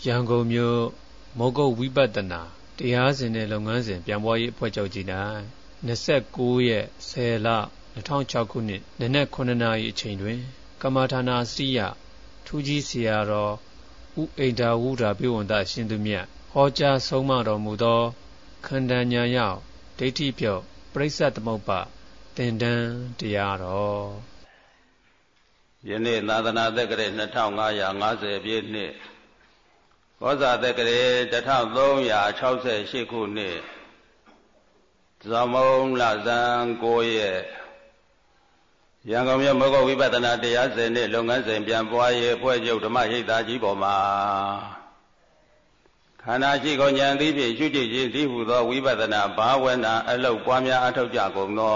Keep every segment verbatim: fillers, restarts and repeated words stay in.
ရန်ကုန်မြို့မောဂုတ်ဝိပဿနာတရားစဉ်နဲ့လုပ်ငန်းစဉ်ပြန်ပွားရေးအဖွဲ့ချုပ်ကြီး၌၂၉ရက်ဆယ်လ၂၀၀၆ခုနှစ်နနက်9နာရီအချိန်တွင်ကမ္မထာနာစရိယထူးကြီးဆရာတော်ဦးအိန္ဒာဝုဒ္ဓဘိဝန္တရှင်သူမြတ်ဟောကြားဆုံးမတော်မူသောခန္ဓာဉာဏ်ရောက်ဒိဋ္ဌိပြော့ပရိစ္ဆသမုပ္ပါသင်တန်းတရားတော်ယနေ့သာသနာတက္ကရာနှစ်ထောင်ငါးရာငါးဆယ်ပြည့်နှစ်ဘောဇာတက္ကရာတစ်ထောင်သုံးရာခြောက်ဆယ်ရှစ်ခုနှစ်ဇမုံလဇန်ကိုရက်ရန်ကုန်မြို့မောဂုတ်ဝိပဿနာတရားစဉ်နဲ့လုပ်ငန်းစဉ်ပြန်ပွားရေးအဖွဲ့ချုပ်ဓမ္မရိပ်သာကြီးပေါ်မှာခန္ဓာရှိကိုဉာဏ်သိဖြင့်ရှုကြည့်ခြင်းဒီဟုသောဝိပဿနာဘာဝနာအလုပ်ပွားများအထောက်ကြကုန်သော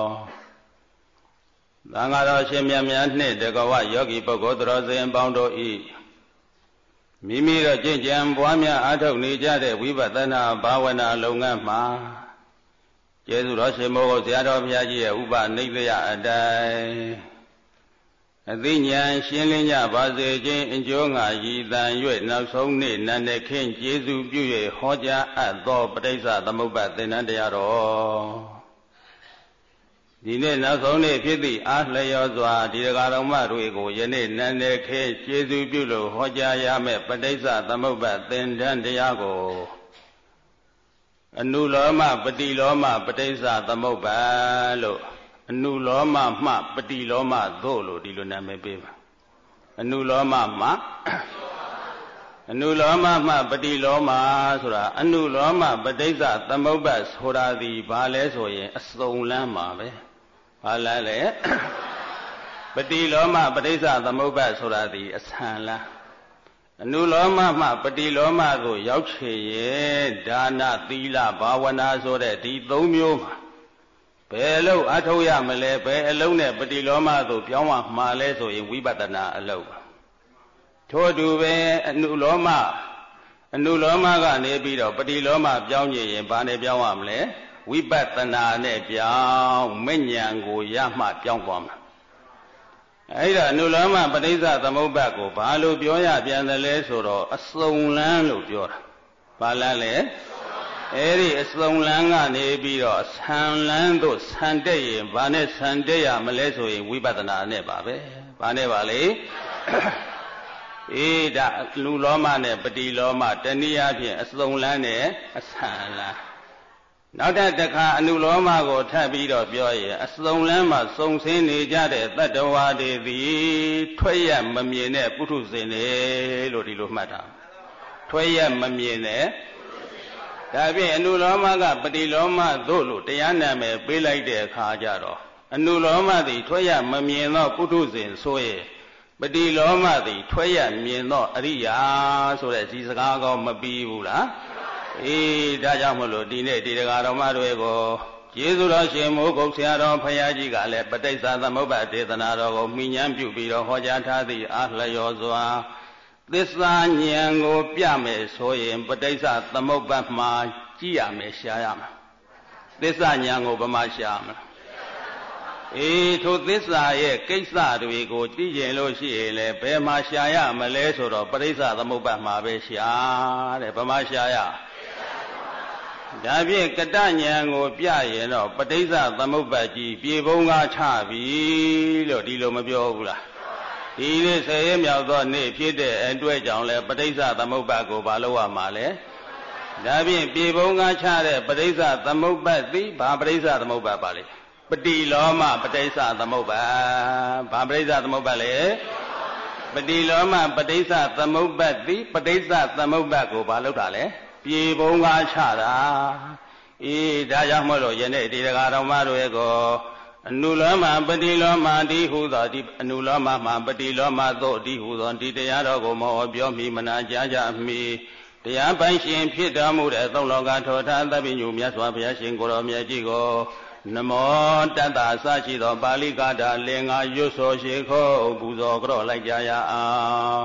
သံဃာတော်ရှင်မြတ်များနှင့်တကဝယောဂီပုဂ္ဂိုလ်တော်စင်ပေါင်းတို့ဤမိမိတို့ကျင့်ကြံပွားများအထောက်နေကြတဲ့ဝိပဿနာဘာဝနာလုပ်ငန်းမှာကျေးဇူးတော်ရှင်မိုးကိုဆရာတော်ဘုရားကြီးရဲ့ဥပနိဒေယအတိုင်းအသိဉာဏ်ရှင်းလင်းကြပါစေခြင်းအကျိုးငါရည်တန်၍နောက်ဆုံးနေ့နန္ဒခင်ကျေးဇူးပြု၍ဟောကြားအပ်သောပဋိစ္စသမုပ္ပါသင်္นานတရားတော်ဒီနေ့နောက်ဆုံးနေ့ဖြစ်သည့်အားလျော်စွာဒီဃာတော်မတွေကိုယနေ့နန္ဒခင်ကျေးဇူးပြုလို့ဟောကြားရမယ့်ပဋိစ္စသမုပ္ပါသင်္นานတရားကိုအနုလောမပတိလောမပဋိစ္စသမုပ္ပါလို့အနုလောမမှပတိလောမသို့လို့ဒီလိုနာမည်ပေးပါအနုလောမမှအနုလောမမှပတိလောမဆိုတာအနုလောမပဋိစ္စသမုပ္ပါဆိုတာဒီဘာလဲဆိုရင်အစုံလမ်းပါပဲဘာလဲလဲပတိလောမပဋိစ္စသမုပ္ပါဆိုတာဒီအဆန်လမ်းအနုလောမမှပတိလောမကိုရောက်ချေရဲ့ဒါနသီလဘာဝနာဆိုတဲ့ဒီသုံးမျိုးမှာဘယ်လို့အထောက်ရမလဲဘယ်အလုံးနဲ့ပတိလောမသို့ပြောင်းမှမှာလဲဆိုရင်ဝိပဿနာအလုံးထို့တူပဲအနုလောမအနုလောမကနေပြီးတော့ပတိလောမပြောင်းကြရင်ဘာနဲ့ပြောင်းရမလဲဝိပဿနာနဲ့ပြောင်းမဉဏ်ကိုရမှပြောင်းသွားမှာအဲ့ဒါအနုလောမပဋိစ္စသမုပ္ပါကိုဘာလို့ပြောရပြန်တယ်လဲဆိုတော့အစုံလန်းလို့ပြောတာဘာလန်းလဲအဲ့ဒီအစုံလန်းကနေပြီးတော့ဆံလန်းတို့ဆံတက်ရင်ဘာနဲ့ဆံတက်ရမလဲဆိုရင်ဝိပဿနာနဲ့ပါပဲဘာနဲ့ပါလဲအေးဒါလူလောမနဲ့ပတိလောမတနည်းအားဖြင့်အစုံလန်းနဲ့အဆံလန်းနောက်တစ်ခါအနုလောမကိုထပ်ပြီးတော့ပြောရင်အစုံလန်းမှာစုံစင်းနေကြတဲ့တတ္တဝါတွေသည်ထွက်ရမမြင်တဲ့ပုထုဇဉ်တွေလို့ဒီလိုမှတ်တာထွက်ရမမြင်တဲ့ဒါဖြင့်အနုလောမကပတိလောမသို့လို့တရားနာမည်ပေးလိုက်တဲ့အခါကျတော့အနုလောမသည်ထွက်ရမမြင်သောပုထုဇဉ်ဆိုရင်ပတိလောမသည်ထွက်ရမြင်သောအရိယာဆိုတဲ့ဒီစကားကောမပြီးဘူးလားအေးဒါကြောင့်မလို့ဒီနေ့ဒီဃာတော်မတွေကိုကျေးဇူးတော်ရှင်မိုးကုတ်ဆရာတော်ဘုရားကြီးကလည်းပဋိစ္စသမုပ္ပါဒေသနာတော်ကိုမှီညမ်းပြုပြီးတော့ဟောကြားထားသည့်အားလျော်စွာသစ္စာဉာဏ်ကိုပြမယ်ဆိုရင်ပဋိစ္စသမုပ္ပါမှာကြည့်ရမယ်ရှားရမယ်သစ္စာဉာဏ်ကိုဘယ်မှာရှားမလဲအေးထိုသစ္စာရဲ့ကိစ္စတွေကိုသိကျင်လို့ရှိရင်လည်းဘယ်မှာရှားရမလဲဆိုတော့ပဋိစ္စသမုပ္ပါမှာပဲရှားတဲ့ဘယ်မှာရှားရဒါဖြင့်ကတဉာဏ်ကိုပြရင်တော့ပဋိစ္စသမုပ္ပါကြီးပြေပုံးကားချပြီလို့ဒီလိုမပြောဘူးလားဒီနေ့ဆယ်ရက်မြောက်သောနေ့ဖြစ်တဲ့အတွက်ကြောင့်လဲပဋိစ္စသမုပ္ပါကိုဘာလို့ရမှာလဲဒါဖြင့်ပြေပုံးကားချတဲ့ပဋိစ္စသမုပ္ပါသည်ဘာပဋိစ္စသမုပ္ပါပါလဲပတိလောမပဋိစ္စသမုပ္ပါဘာပဋိစ္စသမုပ္ပါလဲပတိလောမပဋိစ္စသမုပ္ပါသည်ပဋိစ္စသမုပ္ပါကိုဘာလို့တာလဲပြေပုံးကားချတာအေးဒါကြောင့်မို့လို့ယနေ့ဒီဃာတော်မတို့ရဲ့ကိုအနုလောမပတိလောမတိဟုသောဒီအနုလောမမှာပတိလောမသို့တိဟုသောဒီတရားတော်ကိုမောပြောမိမနာကြားကြမိတရားပိုင်ရှင်ဖြစ်တော်မူတဲ့သုံးလောကထောထားသဗ္ဗညုမြတ်စွာဘုရားရှင်ကိုယ်တော်မြတ်ကြီးကိုနမောတတ္တအစရှိသောပါဠိကာထာလင်္ကာရွတ်ဆိုရှိခိုးပူဇော်ကြော့လိုက်ကြရအောင်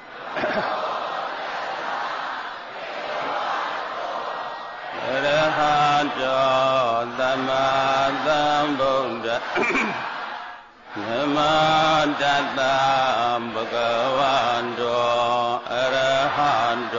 ရဟတောသမ္မာသမ္ဗုဒ္ဓနမတတ္တဗုဒ္ဓဝန္တောအရဟ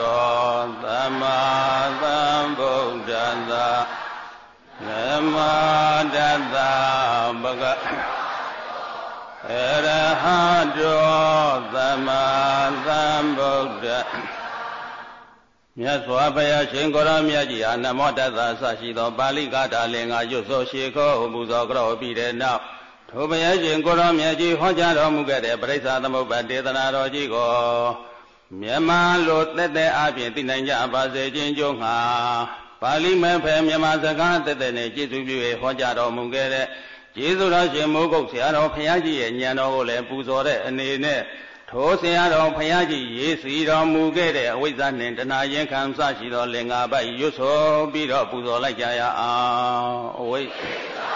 တ္တဗကအရဟတောသမ္မာသမ္ဗုဒ္ဓမြတ်စွာဘုရားရှင်ကိုရောမြတ်ကြီးဟာနမောတတ္တအစရှိသောပါဠိကာထာလင်္ကာရွတ်ဆိုရှေခောပူဇော်ကြောပြီးတဲ့နောက်ထိုဘုရားရှင်ကိုရောမြတ်ကြီးဟောကြားတော်မူခဲ့တဲ့ပရိစ္ဆာသမုပ္ပါဒေသနာတော်ကြီးကိုမြန်မာလိုတက်တက်အပြင်သိနိုင်ကြပါစေခြင်းကြောင့်ငါပါဠိမဲ့ဖယ်မြန်မာစကားတက်တက်နဲ့ကျေးဇူးပြု၍ဟောကြားတော်မူခဲ့တဲ့ကျေးဇူးတော်ရှင်မိုးကုတ်ဆရာတော်ဘုရားကြီးရဲ့ဉာဏ်တော်ကိုလည်းပူဇော်တဲ့အနေနဲ့ထိုဆရာတော်ဘုရားကြီးရေးစီတော်မူခဲ့တဲ့အဝိဇ္ဇာနှင့်တဏှာရင်ခံစရှိသောလင်္ကာပိုက်ရွတ်ဆိုပြီးတော့ပူဇော်လိုက်ကြရအောင်အဝိဇ္ဇာ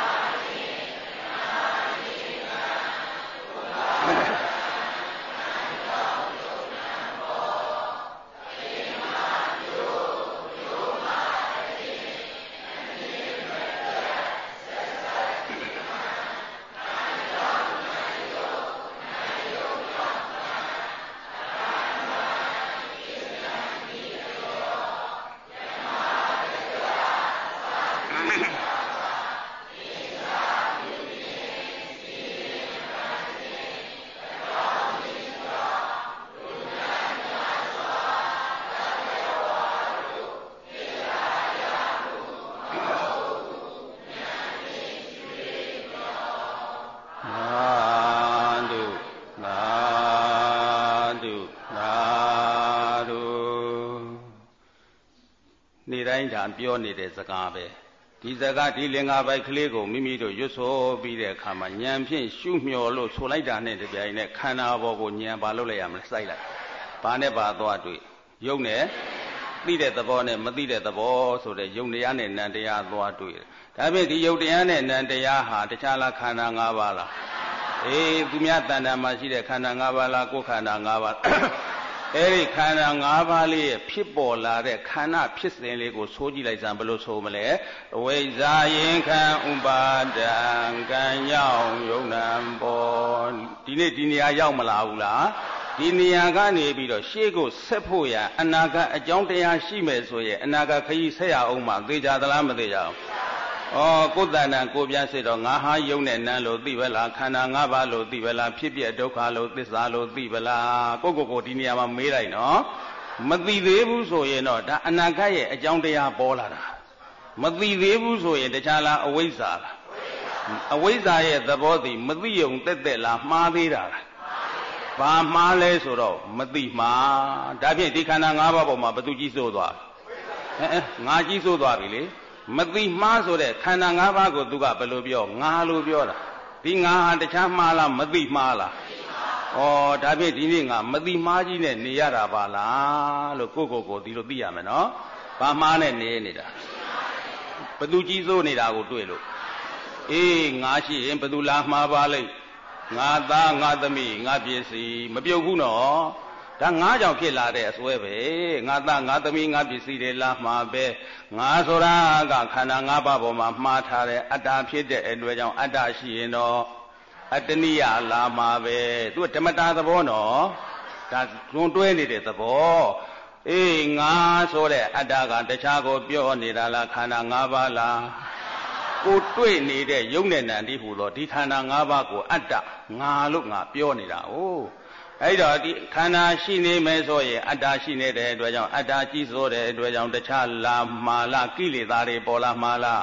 ပြောနေတဲ့စကားပဲဒီစကားဒီလင်္ကာပိုက်ကလေးကိုမိမိတို့ရွတ်ဆိုပြီးတဲ့အခါမှာဉာဏ်ဖြင့်ရှုမျှော်လို့ဆိုလိုက်တာနဲ့တပြိုင်နက်ခန္ဓာဘောကိုဉာဏ်ပါလို့လိုက်ရမလဲစိုက်လိုက်ဘာနဲ့ပါသွားတွေ့ယုံနဲ့သိတဲ့သဘောနဲ့မသိတဲ့သဘောဆိုတဲ့ယုံတရားနဲ့နံတရားသွားတွေ့တယ်ဒါဖြင့်ဒီယုံတရားနဲ့နံတရားဟာတခြားလားခန္ဓာ၅ပါးလားအေးသူများတဏ္ဍာမှာရှိတဲ့ခန္ဓာ၅ပါးလားကိုယ်ခန္ဓာ၅ပါးအဲ့ဒီခန္ဓာ၅ပါးလေးရဲ့ဖြစ်ပေါ်လာတဲ့ခန္ဓာဖြစ်စဉ်လေးကိုဆိုးကြည့်လိုက်စမ်းဘယ်လိုဆိုမလဲအဝိဇ္ဇာရင်ခံဥပါဒံကံရောက်ယုံနံပေါ်ဒီနေ့ဒီနေရာရောက်မလာဘူးလားဒီနေရာကနေပြီးတော့ရှေ့ကိုဆက်ဖို့ရအနာဂတ်အကြောင်းတရားရှိမယ်ဆိုရင်အနာဂတ်ခရီးဆက်ရအောင်မှသိကြသလားမသိကြဘူးဩကိုယ်တဏ္ဍကိုပြန်စစ်တော့ငါဟာယုံနဲ့နံလို့သိပဲလားခန္ဓာ၅ပါးလို့သိပဲလားဖြစ်ပြဒုက္ခလို့သစ္စာလို့သိပဲလားကိုကိုကိုဒီနေရာမှာမေးလိုက်နော်မသိသေးဘူးဆိုရင်တော့ဒါအနာဂတ်ရဲ့အကြောင်းတရားပေါ်လာတာမသိသေးဘူးဆိုရင်တခြားလားအဝိဇ္ဇာလားအဝိဇ္ဇာရဲ့သဘောတည်မသိုံတက်တက်လားမှားသေးတာလားဘာမှားလဲဆိုတော့မသိမှာဒါဖြင့်ဒီခန္ဓာ၅ပါးပေါ်မှာဘယ်သူကြီးစိုးသွားအဲအဲငါကြီးစိုးသွားပြီလေမသိမှားဆိုတဲ့ခန္ဓာ၅ပါးကိုသူကဘယ်လိုပြောငါလိုပြောတာဒီငါဟာတခြားမှားလားမသိမှားလားဩဒါဖြင့်ဒီနေ့ငါမသိမှားကြီးနဲ့နေရတာပါလားလို့ကိုကိုကိုဒီလိုသိရမယ်နော်ဘာမှားနဲ့နေနေတာဘသူကြီးစိုးနေတာကိုတွေ့လို့အေးငါရှိရင်ဘသူလားမှားပါလိမ့်ငါသားငါသမီးငါပစ္စည်းမပြုတ်ဘူးနော်ဒါငါကြောင့်ဖြစ်လာတဲ့အစွဲပဲငါသားငါသမီးငါပစ္စည်းတွေလာမှာပဲငါဆိုတာကခန္ဓာ၅ပါးပေါ်မှာမှားထားတဲ့အတ္တဖြစ်တဲ့အတွက်ကြောင့်အတ္တရှိရင်တော့အတ္တနိယလာမှာပဲသူကဓမ္မတာသဘောနော်ဒါတွန်းတွဲနေတဲ့သဘောအေးငါဆိုတဲ့အတ္တကတခြားကိုပြောနေတာလားခန္ဓာ၅ပါးလားကိုတွေ့နေတဲ့ယုံနဲ့နံဒီဟူသောဒီခန္ဓာ၅ပါးကိုအတ္တငါလို့ငါပြောနေတာ哦အဲ့တော့ဒီခန္ဓာရှိနေမယ်ဆိုရင်အတ္တရှိနေတဲ့အတွက်ကြောင့်အတ္တကြီးစိုးတဲ့အတွက်ကြောင့်တခြားလာမာလာကိလေသာတွေပေါ်လာမှာလား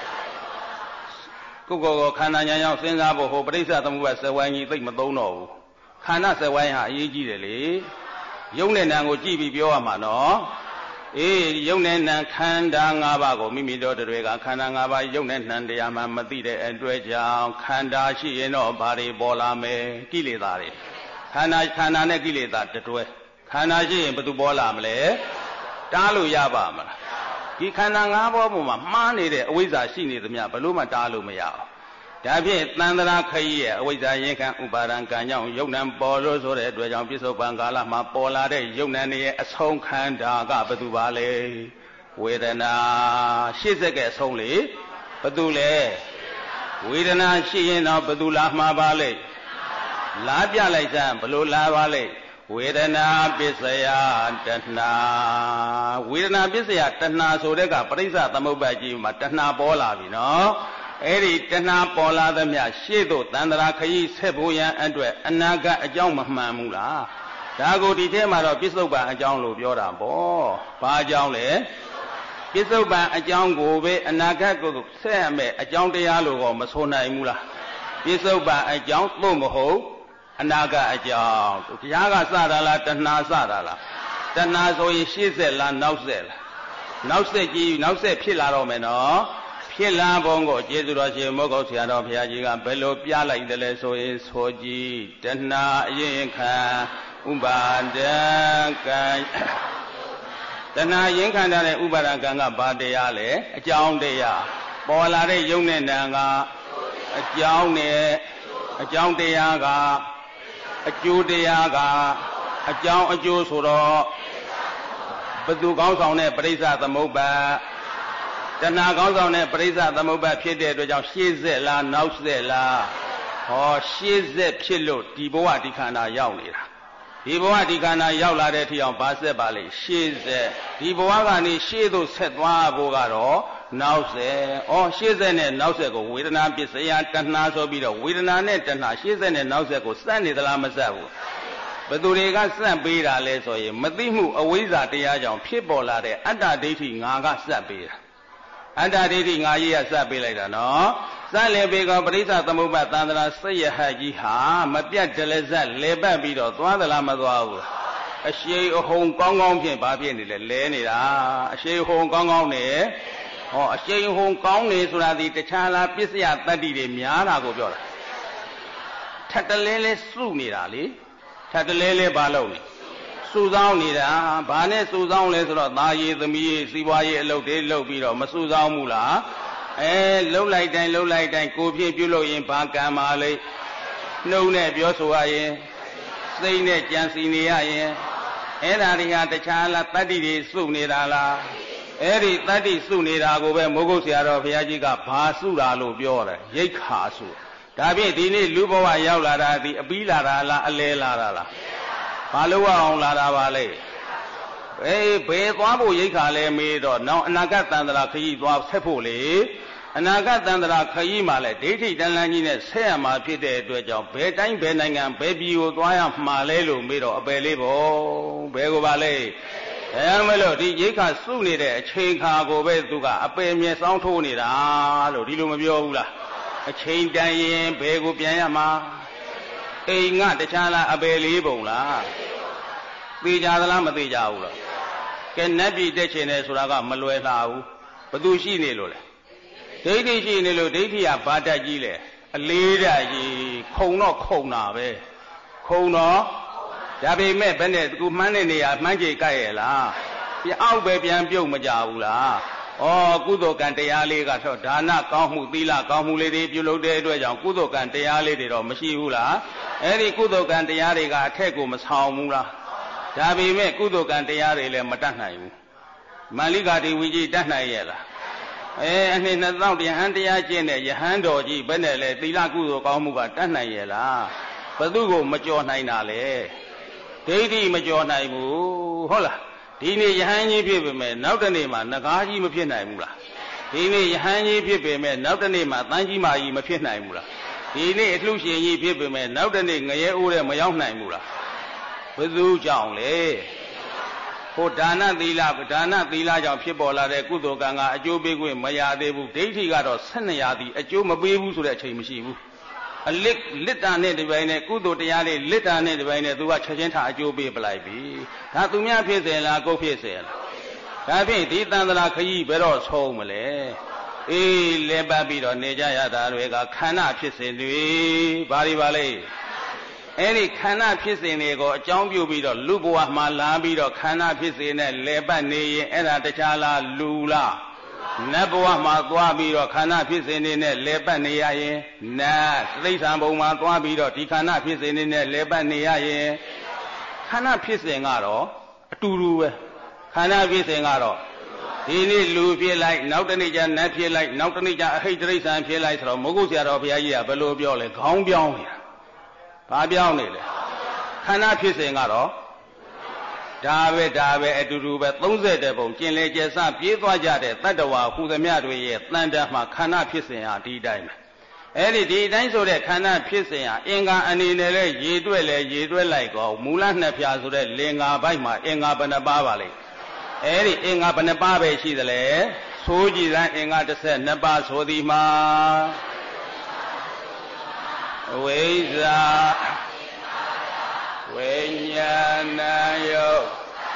ကိုကိုကိုခန္ဓာဉာဏ်ရောက်စဉ်းစားဖို့ဟိုပရိစ္ဆသမုပ္ပါဇဝိုင်းကြီးသိမသုံးတော့ဘူးခန္ဓာဇဝိုင်းဟာအရေးကြီးတယ်လေယုံနဲ့နံကိုကြည့်ပြီးပြောရမှာနော်အေးယုံနဲ့နံခန္ဓာ၅ပါးကိုမိမိတို့တွေကခန္ဓာ၅ပါးယုံနဲ့နံတရားမှမသိတဲ့အတွက်ကြောင့်ခန္ဓာရှိရင်တော့ဘာတွေပေါ်လာမယ်ကိလေသာတွေခန္ဓာခန္ဓာနဲ့ကိလေသာတတွဲခန္ဓာရှိရင်ဘယ်သူပေါ်လာမလဲတားလို့ရပါမလားဒီခန္ဓာ၅ပါးပေါ်မှာမှားနေတဲ့အဝိဇ္ဇာရှိနေသမျှဘယ်လို့မှတားလို့မရအောင်ဒါဖြင့်သန္တရာခရီးရဲ့အဝိဇ္ဇာရင်ခံဥပါဒံကံကြောင့်ယုံနံပေါ်လို့ဆိုတဲ့အတွက်ကြောင့်ပြစ္ဆုတ်ပံကာလမှာပေါ်လာတဲ့ယုံနံရဲ့အဆုံးခန္ဓာကဘယ်သူပါလဲဝေဒနာရှစ်စက်ကအဆုံးလေဘယ်သူလဲဝေဒနာရှိရင်တော့ဘယ်သူလာမှာပါလဲလာပြလိုက်စမ်းဘလို့လာပါလဲဝေဒနာပစ္စယတဏှာဝေဒနာပစ္စယတဏှာဆိုတဲ့ကပရိစ္ဆသမုပ္ပါဒ်ကြီးမှာတဏှာပေါ်လာပြီနော်အဲ့ဒီတဏှာပေါ်လာသမျှရှေ့သို့တန်ត្រာခရီးဆက်ဖို့ရန်အတွက်အနာဂတ်အကြောင်းမမှန်ဘူးလားဒါကိုဒီထဲမှာတော့ပစ္စုပန်အကြောင်းလို့ပြောတာပေါ့ဘာအကြောင်းလဲပစ္စုပန်အကြောင်းကိုပဲအနာဂတ်ကိုဆက်ရမယ်အကြောင်းတရားလို့ကောမဆိုနိုင်ဘူးလားပစ္စုပန်အကြောင်းသို့မဟုတ်အနာဂတ်အကြောင်းတရားကစတာလားတဏှာစတာလားတဏှာဆိုရင်ရှေ့ဆက်လားနောက်ဆက်လားနောက်ဆက်ကြည့်နောက်ဆက်ဖြစ်လာတော့မယ်နော်ဖြစ်လာပုံကိုကျေးဇူးတော်ရှင်မောဂုတ်ဆရာတော်ဘုရားကြီးကဘယ်လိုပြလိုက်တယ်လဲဆိုရင်ဆိုကြည့်တဏှာအရင်ခံဥပါဒကံတဏှာရင်ခံတဲ့ဥပါဒကံကဘာတရားလဲအကြောင်းတရားပေါ်လာတဲ့ယုံနဲ့နာကအကြောင်းနဲ့အကြောင်းတရားကအကျိုးတရားကအကြောင်းအကျိုးဆိုတော့ဘသူကောင်းဆောင်တဲ့ပရိစ္ဆသမုပ္ပါတဏှာကောင်းဆောင်တဲ့ပရိစ္ဆသမုပ္ပါဖြစ်တဲ့အတွက်ကြောင့်ရှေ့ဆက်လားနောက်ဆက်လားဟောရှေ့ဆက်ဖြစ်လို့ဒီဘဝဒီခန္ဓာရောက်နေတာဒီဘဝဒီခန္ဓာရောက်လာတဲ့အထိအောင်ဘာဆက်ပါလဲရှေ့ဆက်ဒီဘဝကနေရှေ့သို့ဆက်သွားဖို့ကတော့နောက်ဆက်ဩရှေ့ဆက်နဲ့နောက်ဆက်ကိုဝေဒနာပစ္စယတဏှာဆိုပြီးတော့ဝေဒနာနဲ့တဏှာရှေ့ဆက်နဲ့နောက်ဆက်ကိုစက်နေသလားမစက်ဘူးဘယ်သူတွေကစက်ပေးတာလဲဆိုရင်မသိမှုအဝိဇ္ဇာတရားကြောင့်ဖြစ်ပေါ်လာတဲ့အတ္တဒိဋ္ဌိငါကစက်ပေးတာအတ္တဒိဋ္ဌိငါကြီးကစက်ပေးလိုက်တာနော်စက်လေပေကောပရိစ္ဆသမုပ္ပါသန္တရာစိတ်ရဟကြီးဟာမပြတ်တလဲဇက်လေပတ်ပြီးတော့သွားသလားမသွားဘူးအရှိန်အဟုန်ကောင်းကောင်းဖြင့်ဘာဖြစ်နေလဲလဲနေတာအရှိန်အဟုန်ကောင်းကောင်းနဲ့ဟောအရှိန်အဟုန်ကောင်းနေဆိုတာဒီတခြားလားပစ္စယတတ္တိတွေများတာကိုပြောတာထပ်တလဲလဲစုနေတာလေထပ်တလဲလဲဘာလုပ်နေစုဆောင်းနေတာဘာနဲ့စုဆောင်းလဲဆိုတော့သားရည်သမီးရည်စီးပွားရေးအလုပ်တွေလုပ်ပြီးတော့မစုဆောင်းဘူးလားအဲလှုပ်လိုက်တိုင်းလှုပ်လိုက်တိုင်းကိုဖြင့်ပြုလုပ်ရင်ဘာကံပါလိမ့်နှုတ်နဲ့ပြောဆိုရရင်စိတ်နဲ့ကြံစီနေရရင်အဲ့ဒါတွေဟာတခြားလားတတ္တိတွေစုနေတာလားအဲ့ဒီတတ္တိစုနေတာကိုပဲမိုးကုတ်ဆရာတော်ဘုရားကြီးကဘာစုတာလို့ပြောတယ်ရိတ်ခါစုဒါဖြင့်ဒီနေ့လူဘဝရောက်လာတာဒီအပီးလာတာလားအလဲလာတာလားဘာလို့အောင်လာတာပါလဲအေးဘယ်သွားဖို့ရိတ်ခါလဲမေးတော့နောက်အနာဂတ်တန်ត្រာခရီးသွားဆက်ဖို့လေအနာဂတ်တန်ត្រာခရီးမှာလဲဒိဋ္ဌိတန်လန်းကြီးနဲ့ဆက်ရမှာဖြစ်တဲ့အတွက်ကြောင့်ဘယ်တိုင်းဘယ်နိုင်ငံဘယ်ပြည်ကိုသွားရမှာလဲလို့မေးတော့အပယ်လေးပေါ့ဘယ်ကိုပါလဲအဲမလို့ဒီရိတ်ခါစုနေတဲ့အချိန်ခါကိုပဲသူကအပယ်မြဲစောင်းထိုးနေတာလို့ဒီလိုမပြောဘူးလားအချိန်တန်ရင်ဘယ်ကိုပြန်ရမှာအိမ်ကတခြားလားအပယ်လေးပုံလားသိကြသလားမသိကြဘူးလားကဲနတ်ပြည်တက်ချင်တယ်ဆိုတာကမလွယ်လှဘူးဘသူရှိနေလို့လဲဒိဋ္ဌိရှိနေလို့ဒိဋ္ဌိကဘာတတ်ကြီးလဲအလေးတတ်ကြီးခုံတော့ခုံတာပဲခုံတော့ဒါပေမဲ့ဘယ်နဲ့သူမှန်းတဲ့နေရာမှန်းကြိတ်ကြိုက်ရဲ့လားပြအောက်ပဲပြန်ပြုတ်မကြဘူးလားဩကုသိုလ်ကံတရားလေးကတော့ဒါနကောင်းမှုသီလကောင်းမှုလေးတွေပြုလုပ်တဲ့အတွက်ကြောင့်ကုသိုလ်ကံတရားလေးတွေတော့မရှိဘူးလားအဲ့ဒီကုသိုလ်ကံတရားတွေကအထက်ကိုမဆောင်ဘူးလားဒါပေမဲ့ကုသိုလ်ကံတရားတွေလည်းမတတ်နိုင်ဘူးမန္လိကာတိဝိကြီးတတ်နိုင်ရဲ့လားအဲအနှစ်နှစ်သောင်းတရားတရားကျင့်တဲ့ယဟန်တော်ကြီးဘယ်နဲ့လဲသီလကုသိုလ်ကောင်းမှုကတတ်နိုင်ရဲ့လားဘသူကိုမကြော်နိုင်တာလဲဒိဋ္ဌိမကြော်နိုင်ဘူးဟုတ်လားဒီနေ့ယဟန်ကြီးဖြစ်ပေမဲ့နောက်တနေ့မှာနဂါးကြီးမဖြစ်နိုင်ဘူးလားဒီနေ့ယဟန်ကြီးဖြစ်ပေမဲ့နောက်တနေ့မှာတန်းကြီးမာကြီးမဖြစ်နိုင်ဘူးလားဒီနေ့အလှရှင်ကြီးဖြစ်ပေမဲ့နောက်တနေ့ငရဲအိုးတဲ့မရောက်နိုင်ဘူးလားဘယ်သူကြောင့်လဲဟိုဒါနသီလဒါနသီလကြောင့်ဖြစ်ပေါ်လာတဲ့ကုသိုလ်ကံကအကျိုးပေးခွင့်မရသေးဘူးဒိဋ္ဌိကတော့ဆယ်နှစ်ရာသီအကျိုးမပေးဘူးဆိုတဲ့အချိန်မရှိဘူးအလစ်လစ်တာနဲ့ဒီပိုင်းနဲ့ကုသိုလ်တရားလေးလစ်တာနဲ့ဒီပိုင်းနဲ့သူကချက်ချင်းထားအကျိုးပေးပလိုက်ပြီဒါသူများဖြစ်စေလားကိုယ်ဖြစ်စေလားဒါဖြင့်ဒီတန်ត្រာခရီးဘယ်တော့ဆုံးမလဲအေးလဲပတ်ပြီးတော့နေကြရတာတွေကခန္ဓာဖြစ်စဉ်တွေဘာတွေပါလဲအဲ့ဒီခန္ဓာဖြစ်စဉ်တွေကိုအကြောင်းပြုပြီးတော့လူဘဝမှာလာပြီးတော့ခန္ဓာဖြစ်စဉ်နဲ့လဲပတ်နေရင်အဲ့ဒါတခြားလားလူလားနတ်ဘဝမှာသွားပြီးတော့ခန္ဓာဖြစ်စဉ်တွေနဲ့လဲပတ်နေရရင်နတ်တိဋ္ဌံဘုံမှာသွားပြီးတော့ဒီခန္ဓာဖြစ်စဉ်တွေနဲ့လဲပတ်နေရရင်ခန္ဓာဖြစ်စဉ်ကတော့အတူတူပဲခန္ဓာဖြစ်စဉ်ကတော့ဒီနေ့လူဖြစ်လိုက်နောက်တနေ့ကျနတ်ဖြစ်လိုက်နောက်တနေ့ကျအဟိတ်တိဋ္ဌံဖြစ်လိုက်ဆိုတော့မိုးကုတ်ဆရာတော်ဘုရားကြီးကဘယ်လိုပြောလဲခေါင်းပြောင်းနေတာဘာပြောင်းနေလဲခန္ဓာဖြစ်စဉ်ကတော့ဒါပဲဒါပဲအတူတူပဲသုံးဆယ်တဲ့ပုံကျင်လေကျဆပြေးသွားကြတဲ့တတ္တဝါဟူသမျှတွေရဲ့တန်တမှာခန္ဓာဖြစ်စဉ်ဟာဒီတိုင်းပဲအဲ့ဒီဒီတိုင်းဆိုတဲ့ခန္ဓာဖြစ်စဉ်ဟာအင်္ဂါအနေနဲ့လဲရေတွက်လဲရေတွက်လိုက်ကောမူလနှစ်ဖြာဆိုတဲ့လင်္ကာဘိုက်မှာအင်္ဂါဘယ်နှပါးပါလဲအဲ့ဒီအင်္ဂါဘယ်နှပါးပဲရှိသလဲဆိုကြည်စမ်းအင်္ဂါတစ်ဆက်နှစ်ပါးဆိုသည်မှာဝိဇ္ဇာဝိညာဏယုတ်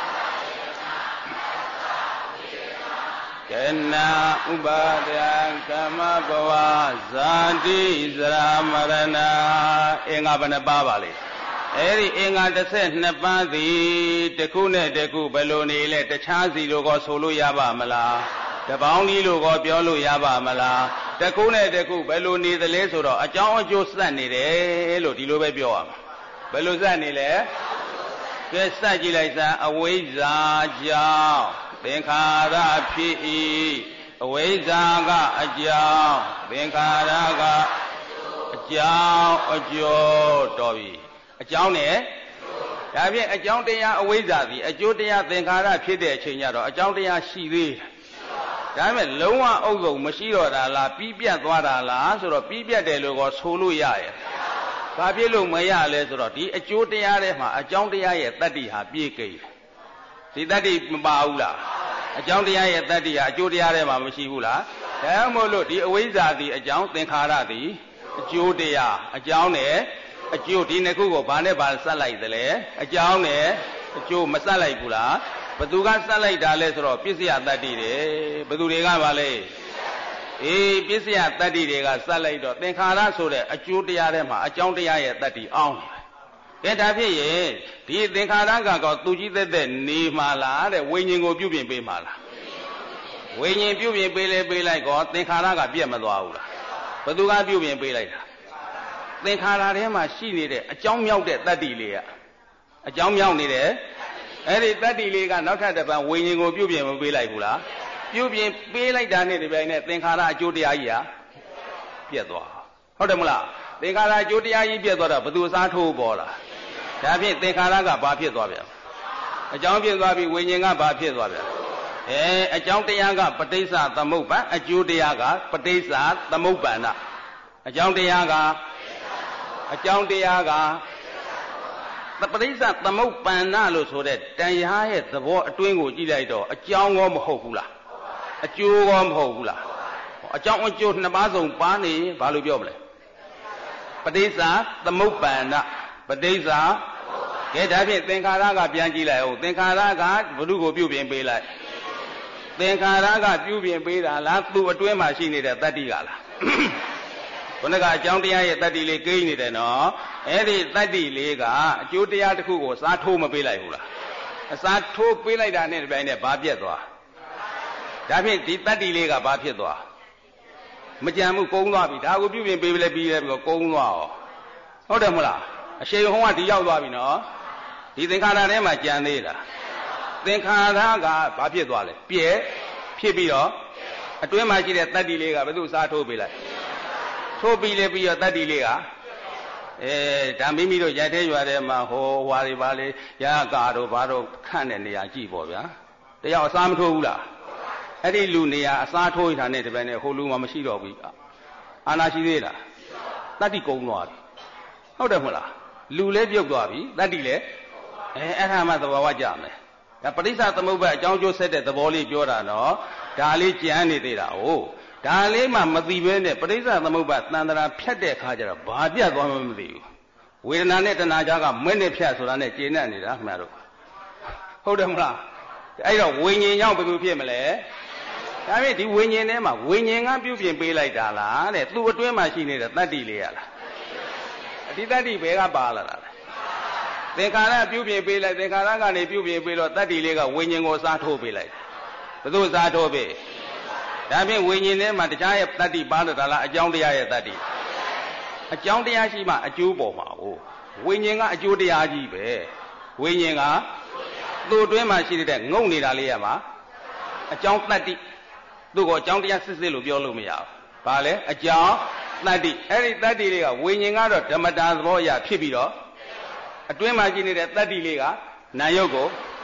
ကနာဥပါဒံကမ္မဘဝဇာတိဇရာမရဏအင်္ဂါဘယ်နှပါးပါလဲအဲ့ဒီအင်္ဂါတစ်ဆက်နှစ်ပါးသည်တစ်ခုနဲ့တစ်ခုဘယ်လိုနေလဲတခြားစီလိုကောဆိုလို့ရပါမလားတပေါင်းကြီးလိုကောပြောလို့ရပါမလားတစ်ခုနဲ့တစ်ခုဘယ်လိုနေသလဲဆိုတော့အကြောင်းအကျိုးစက်နေတယ်လို့ဒီလိုပဲပြောရမှာဘယ်လိုစက်နေလဲကဲစက်ကြည့်လိုက်စမ်းအဝိဇ္ဇာကြောင့်သင်္ခါရဖြစ်၏အဝိဇ္ဇာကအကြောင်းသင်္ခါရကအကြောင်းအကျိုးတော်ပြီအကြောင်းနဲ့ဒါဖြင့်အကြောင်းတရားအဝိဇ္ဇာသည်အကျိုးတရားသင်္ခါရဖြစ်တဲ့အချိန်ကျတော့အကြောင်းတရားရှိသေးတယ်ဒါပေမဲ့လုံးဝအုပ်စုံမရှိတော့တာလားပြီးပြတ်သွားတာလားဆိုတော့ပြီးပြတ်တယ်လို့ကောဆိုလို့ရရဲ့ဘာဖြစ်လို့မရလဲဆိုတော့ဒီအကျိုးတရားထဲမှာအကြောင်းတရားရဲ့တတ္တိဟာပြည့်ကိဒီတတ္တိမပါဘူးလားအကြောင်းတရားရဲ့တတ္တိဟာအကျိုးတရားထဲမှာမရှိဘူးလားဒါမှမဟုတ်လို့ဒီအဝိဇ္ဇာသည်အကြောင်းသင်္ခါရသည်အကျိုးတရားအကြောင်းနဲ့အကျိုးဒီနှစ်ခုကိုဘာနဲ့ဘာဆက်လိုက်သလဲအကြောင်းနဲ့အကျိုးမဆက်လိုက်ဘူးလားဘသူကဆက်လိုက်တာလဲဆိုတော့ပစ္စယတတ္တိတယ်ဘသူတွေကပါလဲအေးပစ္စယတတ္တိတွေကဆက်လိုက်တော့သင်္ခါရဆိုတဲ့အကျိုးတရားထဲမှာအကြောင်းတရားရဲ့တတ္တိအောင်းတယ်ကဲဒါဖြစ်ရင်ဒီသင်္ခါရကတော့သူကြီးသက်သက်နေမှာလားတဲ့ဝိညာဉ်ကိုပြုပြင်ပေးမှာလားဝိညာဉ်ပြုပြင်ပေးလေပေးလိုက်ကောသင်္ခါရကပြတ်မသွားဘူးလားဘသူကပြုပြင်ပေးလိုက်တာသင်္ခါရထဲမှာရှိနေတဲ့အကြောင်းမြောက်တဲ့တတ္တိလေးကအကြောင်းမြောက်နေတဲ့အဲ့ဒီတတ္တိလေးကနောက်ထပ်တစ်ပံဝိညာဉ်ကိုပြုပြင်မပေးလိုက်ဘူးလားပြုပြင်ပေးလိုက်တာနဲ့ဒီပိုင်းနဲ့သင်္ခါရအကျိုးတရားကြီးဟာပြတ်သွားဟုတ်တယ်မလားသင်္ခါရအကျိုးတရားကြီးပြတ်သွားတော့ဘသူအစားထိုးပေါ်လာဒါဖြင့်သင်္ခါရကဘာဖြစ်သွားပြန်အကြောင်းဖြစ်သွားပြီဝိညာဉ်ကဘာဖြစ်သွားပြန်အဲအကြောင်းတရားကပဋိစ္စသမုပ္ပါအကျိုးတရားကပဋိစ္စသမုပ္ပန္နအကြောင်းတရားကအကြောင်းတရားကပဋိစ္စသမုပ္ပန္နလို့ဆိုတဲ့တရားရဲ့သဘောအတွင်းကိုကြည့်လိုက်တော့အကြောင်းကောမဟုတ်ဘူးလားအကျိုးကောမဟုတ်ဘူးလားအကြောင်းအကျိုးနှစ်ပါးစုံပါနေဘာလို့ပြောမလဲပဋိစ္စသမုပ္ပန္နပဋိစ္စကဲဒါဖြင့်သင်္ခါရကပြန်ကြည့်လိုက်အောင်သင်္ခါရကဘု து ကိုပြုပြင်ပေးလိုက်သင်္ခါရကပြုပြင်ပေးတာလားသူ့အတွင်းမှာရှိနေတဲ့တတ္တိကလားခုနကအကြောင်းတရားရဲ့တတ္တိလေးကိန်းနေတယ်နော်အဲ့ဒီတတ္တိလေးကအကျိုးတရားတစ်ခုကိုစားထိုးမပေးလိုက်ဘူးလားအစားထိုးပေးလိုက်တာနဲ့ဒီပိုင်းနဲ့ဘာပြတ်သွားဒါဖြင့်ဒီတတ္တိလေးကဘာဖြစ်သွားမကြံမှုကုန်းသွားပြီဒါကိုပြုပြင်ပေးလဲပြီးလဲပြီးတော့ကုန်းသွားရောဟုတ်တယ်မလားအရှိန်ဟုံးကဒီရောက်သွားပြီနော်ဒီသင်္ခါရထဲမှာကြံသေးလားသင်္ခါရကဘာဖြစ်သွားလဲပြဲဖြစ်ပြီးတော့အတွင်းမှာရှိတဲ့တတ္တိလေးကဘယ်သူစားထိုးပေးလိုက်ထိုးပြီးလဲပြီးတော့တတ္တိလေးကအဲဒါမိမိတို့ရိုက်သေးရွာထဲမှာဟိုဟွာတွေပါလေရာကာတို့ဘာတို့ခန့်တဲ့နေရာကြည့်ပေါ့ဗျာတယောက်အစားမထိုးဘူးလားအဲ့ဒီလူနေရာအစားထိုးထားတဲ့တပည့်နဲ့ဟိုလူမှမရှိတော့ဘူးအာနာရှိသေးလားတတ္တိကုံသွားပြီဟုတ်တယ်မလားလူလည်းပြုတ်သွားပြီတတ္တိလည်းအဲအဲ့ဒါမှသဘာဝကြမယ်ဒါပဋိစ္စသမုပ္ပါအကြောင်းကျိုးဆက်တဲ့သဘောလေးပြောတာနော်ဒါလေးကြမ်းနေသေးတာဟုတ်ဒါလေးမှမသိဘဲနဲ့ပဋိစ္စသမုပ္ပါတန်တရာဖြတ်တဲ့အခါကျတော့ဘာပြတ်သွားမှမသိဘူးဝေဒနာနဲ့တဏှာကြားကမွဲ့နဲ့ဖြတ်ဆိုတာနဲ့ကျေနပ်နေတာခင်ဗျားတို့ဟုတ်တယ်မလားအဲ့တော့ဝိညာဉ်ရောက်ဘယ်လိုဖြစ်မလဲဒါဖြင့်ဒီဝိညာဉ်ထဲမှာဝိညာဉ်ကပြုပြင်ပေးလိုက်တာလားတဲ့သူ့အတွင်းမှာရှိနေတဲ့တတ္တိလေးရလားဒီတတ္တိဘယ်ကပါလာတာလဲသင်္ခါရပြုပြင်ပေးလိုက်သင်္ခါရကနေပြုပြင်ပေးတော့တတ္တိလေးကဝိညာဉ်ကိုစားထိုးပေးလိုက်ဘယ်သူစားထိုးပေးဒါဖြင့်ဝိညာဉ်ထဲမှာတရားရဲ့တတ္တိပါလာတာလားအကြောင်းတရားရဲ့တတ္တိအကြောင်းတရားရှိမှအကျိုးပေါ်မှာ哦ဝိညာဉ်ကအကျိုးတရားကြီးပဲဝိညာဉ်ကသူ့အတွင်းမှာရှိတဲ့ငုံနေတာလေးရမှာအကြောင်းတတ္တိသူ့ကိုအကြောင်းတရားစစ်စစ်လို့ပြောလို့မရဘူး။ဘာလဲအကြောင်းတတ္တိအဲ့ဒီတတ္တိလေးကဝိညာဉ်ကတော့ဓမ္မတာသဘောအရဖြစ်ပြီးတော့အတွင်းမှာရှိနေတဲ့တတ္တိလေးကနာယုတ်ကို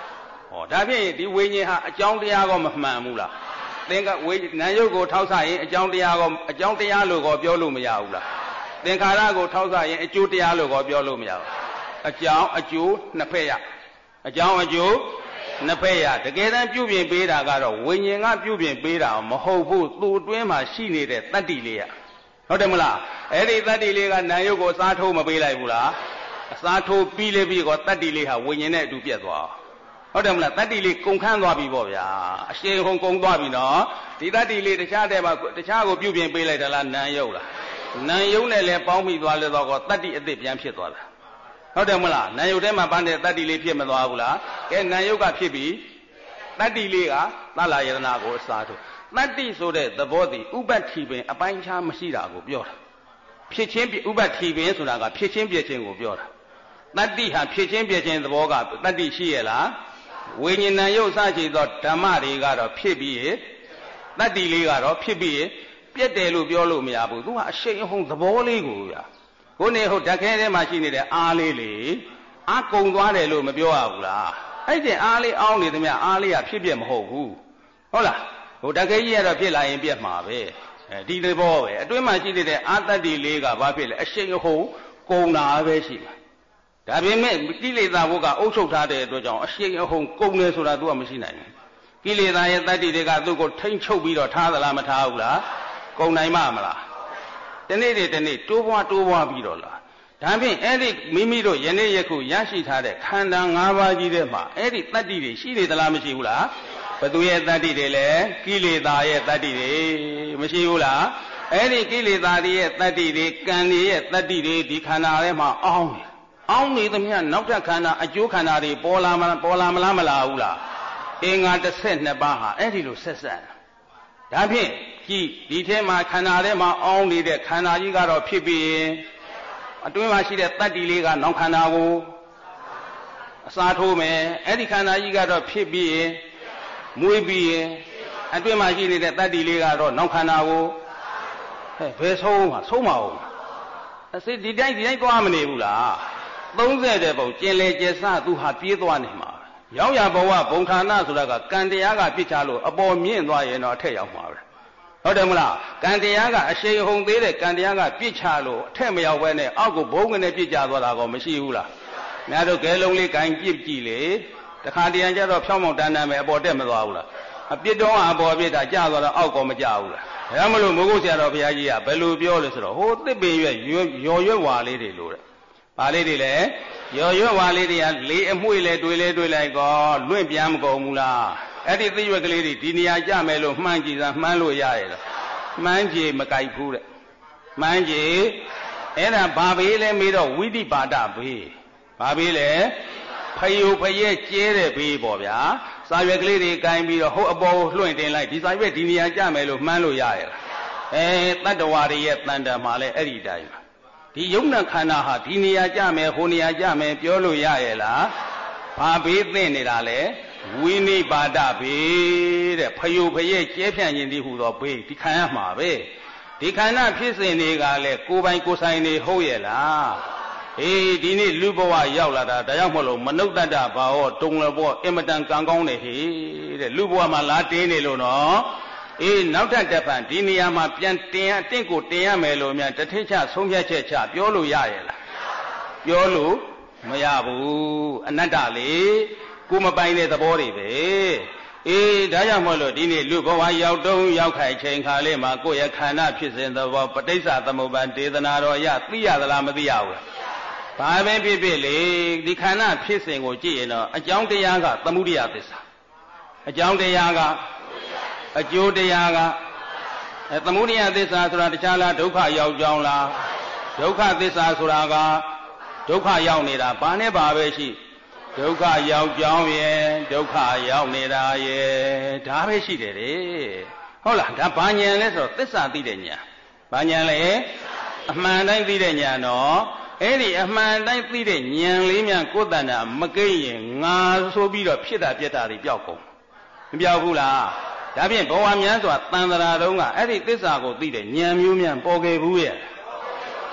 ဩဒါဖြင့်ဒီဝိညာဉ်ဟာအကြောင်းတရားကောမမှန်ဘူးလားသင်္ခါဝိနာယုတ်ကိုထောက်ဆရင်အကြောင်းတရားကောအကြောင်းတရားလို့ကောပြောလို့မရဘူးလားသင်္ခါရကိုထောက်ဆရင်အကျိုးတရားလို့ကောပြောလို့မရဘူးအကြောင်းအကျိုးနှစ်ဖက်ရအကြောင်းအကျိုးနှစ်ဖက်ရတကယ်တမ်းပြုပြင်ပေးတာကတော့ဝိညာဉ်ကပြုပြင်ပေးတာမဟုတ်ဘူးသူ့အတွင်းမှာရှိနေတဲ့တတ္တိလေးရဟုတ်တယ်မလားအဲ့ဒီတတ္တိလေးကနာယုတ်ကိုစားထိုးမပေးလိုက်ဘူးလားအစားထိုးပြီးလေပြီးကောတတ္တိလေးဟာဝိညာဉ်နဲ့အတူပြတ်သွားဟုတ်တယ်မလားတတ္တိလေးကုန်ခန်းသွားပြီပေါ့ဗျာအရှိန်ဟုန်ကုန်သွားပြီနော်ဒီတတ္တိလေးတခြားတဲ့မှာတခြားကိုပြုပြင်ပေးလိုက်တာလားနာယုတ်လားနာယုတ်နဲ့လည်းပေါင်းပြီးသွားလဲတော့ကောတတ္တိအသစ်ပြန်ဖြစ်သွားတာဟုတ်တယ်မလားနာယုတ်ထဲမှာပန်းတဲ့တတ္တိလေးဖြစ်မသွားဘူးလားကဲနာယုတ်ကဖြစ်ပြီးတတ္တိလေးကသလယတနာကိုအစားထိုးတတ္တိဆိုတဲ့သဘောတည်ဥပ္ပတ္ထိပင်အပိုင်းခြားမရှိတာကိုပြောတာဖြစ်ချင်းဥပ္ပတ္ထိပင်ဆိုတာကဖြစ်ချင်းပြချင်းကိုပြောတာတတ္တိဟာဖြစ်ချင်းပြချင်းသဘောကတတ္တိရှိရဲ့လားဝိညာဏယုတ်စရှိသောဓမ္မတွေကတော့ဖြစ်ပြီးတတ္တိလေးကတော့ဖြစ်ပြီးပြက်တယ်လို့ပြောလို့မရဘူးသူကအရှိန်အဟုန်သဘောလေးကိုဗျာကိုနေဟုတ်ဓာတ်ခဲထဲမှာရှိနေတဲ့အားလေးလေအားကုံသွားတယ်လို့မပြောရဘူးလားအဲ့ဒီအားလေးအောင်းနေသမျှအားလေးကဖြစ်ပြမဟုတ်ဘူးဟုတ်လားဟိုဓာတ်ခဲကြီးကတော့ဖြစ်လာရင်ပြက်မှာပဲအဲဒီသဘောပဲအတွင်းမှာရှိနေတဲ့အာတတ္တိလေးကဘာဖြစ်လဲအရှိန်အဟုန်ကုံတာပဲရှိမှာဒါပေမဲ့ကိလေသာဘုက အုပ်ချုပ်ထားတဲ့အတွက်ကြောင့်အရှိန်အဟုန်ကုံတယ်ဆိုတာသူကမရှိနိုင်ဘူးကိလေသာရဲ့တတ္တိတွေကသူ့ကိုထိမ့်ချုပ်ပြီးတော့ထားသလားမထားဘူးလားကုံနိုင်မှာမလားတနေ့တည်းတနေ့တိုးပွားတိုးပွားပြီးတော့လားဒါဖြင့်အဲ့ဒီမိမိတို့ယနေ့ယခုရရှိထားတဲ့ခန္ဓာ၅ပါးကြီးထဲမှာအဲ့ဒီတတ္တိတွေရှိနေသလားမရှိဘူးလားဘသူရဲ့တတ္တိတွေလဲကိလေသာရဲ့တတ္တိတွေမရှိဘူးလားအဲ့ဒီကိလေသာတွေရဲ့တတ္တိတွေကံတွေရဲ့တတ္တိတွေဒီခန္ဓာထဲမှာအောင်းနေအောင်းနေသမျှနောက်ထပ်ခန္ဓာအကျိုးခန္ဓာတွေပေါ်လာမလားပေါ်လာမလားမလာဘူးလားအင်္ဂါတစ်ဆက်နှစ်ပါးဟာအဲ့ဒီလိုဆက်ဆက်ဒါဖြင့်ကြည်ဒီထဲမှာခန္ဓာထဲမှာအောင်းနေတဲ့ခန္ဓာကြီးကတော့ဖြစ်ပြီးရင်အတွင်းမှာရှိတဲ့တတ္တိလေးကနောက်ခန္ဓာကိုအစားထိုးမယ်အဲ့ဒီခန္ဓာကြီးကတော့ဖြစ်ပြီးရင်မွေးပြီးရင်အတွင်းမှာရှိနေတဲ့တတ္တိလေးကတော့နောက်ခန္ဓာကိုဟဲ့ဘယ်ဆုံးမှာဆုံးမအောင်အစစ်ဒီတိုင်းဒီတိုင်းသွားမနေဘူးလားသုံးဆယ်တဲ့ပုံကျင်လေကျဆသူဟာပြေးသွားနေမှာရောက်ရဘဝဘုံဌာနဆိုတာကကံတရားကပြစ်ချလို့အပေါ်မြင့်သွားရင်တော့အထက်ရောက်မှာပဲဟုတ်တယ်မလားကံတရားကအရှိန်ဟုန်သေးတဲ့ကံတရားကပြစ်ချလို့အထက်မရောက်ဘဲနဲ့အောက်ကိုဘုံကနေပြစ်ချသွားတာကောမရှိဘူးလားများတို့ကဲလုံးလေးကင်ပြစ်ကြည့်လေတခါတရံကျတော့ဖြောင်းမောင်တန်းတန်းပဲအပေါ်တက်မသွားဘူးလားအပြစ်တော့အပေါ်ပြစ်တာကျသွားတော့အောက်ကောမကျဘူးလားဒါမှမလို့မိုးကုတ်ဆရာတော်ဘုရားကြီးကဘယ်လိုပြောလဲဆိုတော့ဟိုသစ်ပင်ရွက်ရော်ရွက်ဝါလေးတွေလို့တဲ့။ဘာလေးတွေလဲရော်ရွက်ဝါလေးတွေကလေအမွှေးလဲတွေးလဲတွေးလိုက်ကောလွင့်ပြန်မကုန်ဘူးလား။အဲ့ဒီသစ်ရွက်ကလေးတွေဒီနေရာကျမယ်လို့မှန်းကြည့်စားမှန်းလို့ရရဲ့လား။မှန်းကြည့်မကြိုက်ဘူးတဲ့။မှန်းကြည့်အဲ့ဒါဘာဘေးလဲမေးတော့ဝိတိပါဒဘေး။ဘာဘေးလဲဖယုဖရဲကျဲတဲ့ဘေးပေါ့ဗျာ။စာရွက်ကလေးတွေကင်ပြီးတော့ဟုတ်အပေါ်ကိုလွှင့်တင်လိုက်ဒီစာရွက်ဒီနေရာကျမယ်လို့မှန်းလို့ရရဲ့လား။အဲတတ္တဝါတွေရဲ့တန်တံမှာလဲအဲ့ဒီတိုင်းဒီယုံနာခန္ဓာဟာဒီနေရာကြမယ်ဟိုနေရာကြမယ်ပြောလို့ရရဲ့လားဘာဘေးသိနေတာလဲဝိနိပါဒဘေးတဲ့ဖယုဖရဲကျဲဖြန့်ခြင်းဒီဟူသောဘေးဒီခံရမှာပဲဒီခန္ဓာဖြစ်စဉ်တွေကလည်းကိုယ်ပိုင်ကိုယ်ဆိုင်နေဟုတ်ရဲ့လားအေးဒီနေ့လူဘဝရောက်လာတာဒါကြောင့်မလို့မနုဿတ္တဘာဟောတုံလဘောအင်မတန်ကံကောင်းတယ်ဟေးတဲ့လူဘဝမှာလာတင်းနေလို့နော်အေးနောက်ထပ်တစ်ဖန်ဒီနေရာမှာပြန်တင်ရအတင့်ကိုတင်ရမယ်လို့များတထိတ်ချဆုံးဖြတ်ချက်ချပြောလို့ရရဲ့လားပြောလို့မရဘူးအနတ္တလေကိုမပိုင်တဲ့သဘောတွေပဲအေးဒါကြောင့်မို့လို့ဒီနေ့လူဘဝရောက်တုံးရောက်ခိုက်ချိန်ခါလေးမှာကိုယ့်ရဲ့ခန္ဓာဖြစ်စဉ်သဘောပဋိစ္စသမုပ္ပါဒေသနာတော်ရသိရသလားမသိရဘူးဘာပဲဖြစ်ဖြစ်လေဒီခန္ဓာဖြစ်စဉ်ကိုကြည့်ရင်တော့အကြောင်းတရားကသမုဒိယသစ္စာအကြောင်းတရားကအကျိုးတရားကအဲသမုဒိယသစ္စာဆိုတာတခြားလားဒုက္ခရောက်ကြောင်းလားဒုက္ခသစ္စာဆိုတာကဒုက္ခရောက်နေတာဘာနဲ့ဘာပဲရှိဒုက္ခရောက်ကြောင်းရဲ့ဒုက္ခရောက်နေတာရဲ့ဒါပဲရှိတယ်လေဟုတ်လားဒါဘာဉာဏ်လဲဆိုတော့သစ္စာသိတဲ့ဉာဏ်ဘာဉာဏ်လဲအမှန်တိုင်းသိတဲ့ဉာဏ်တော့အဲ့ဒီအမှန်တိုင်းသိတဲ့ဉာဏ်လေးများကိုယ်တဏ္ဍာမကိရင်ငါဆိုပြီးတော့ဖြစ်တာပြက်တာတွေပျောက်ကုန်မပျောက်ဘူးလားဒါဖြင့်ဘဝများစွာတန်ត្រာတုံးကအဲ့ဒီသစ္စာကိုသိတဲ့ဉာဏ်မျိုးများပေါ်ခဲ့ဘူးရဲ့ဟ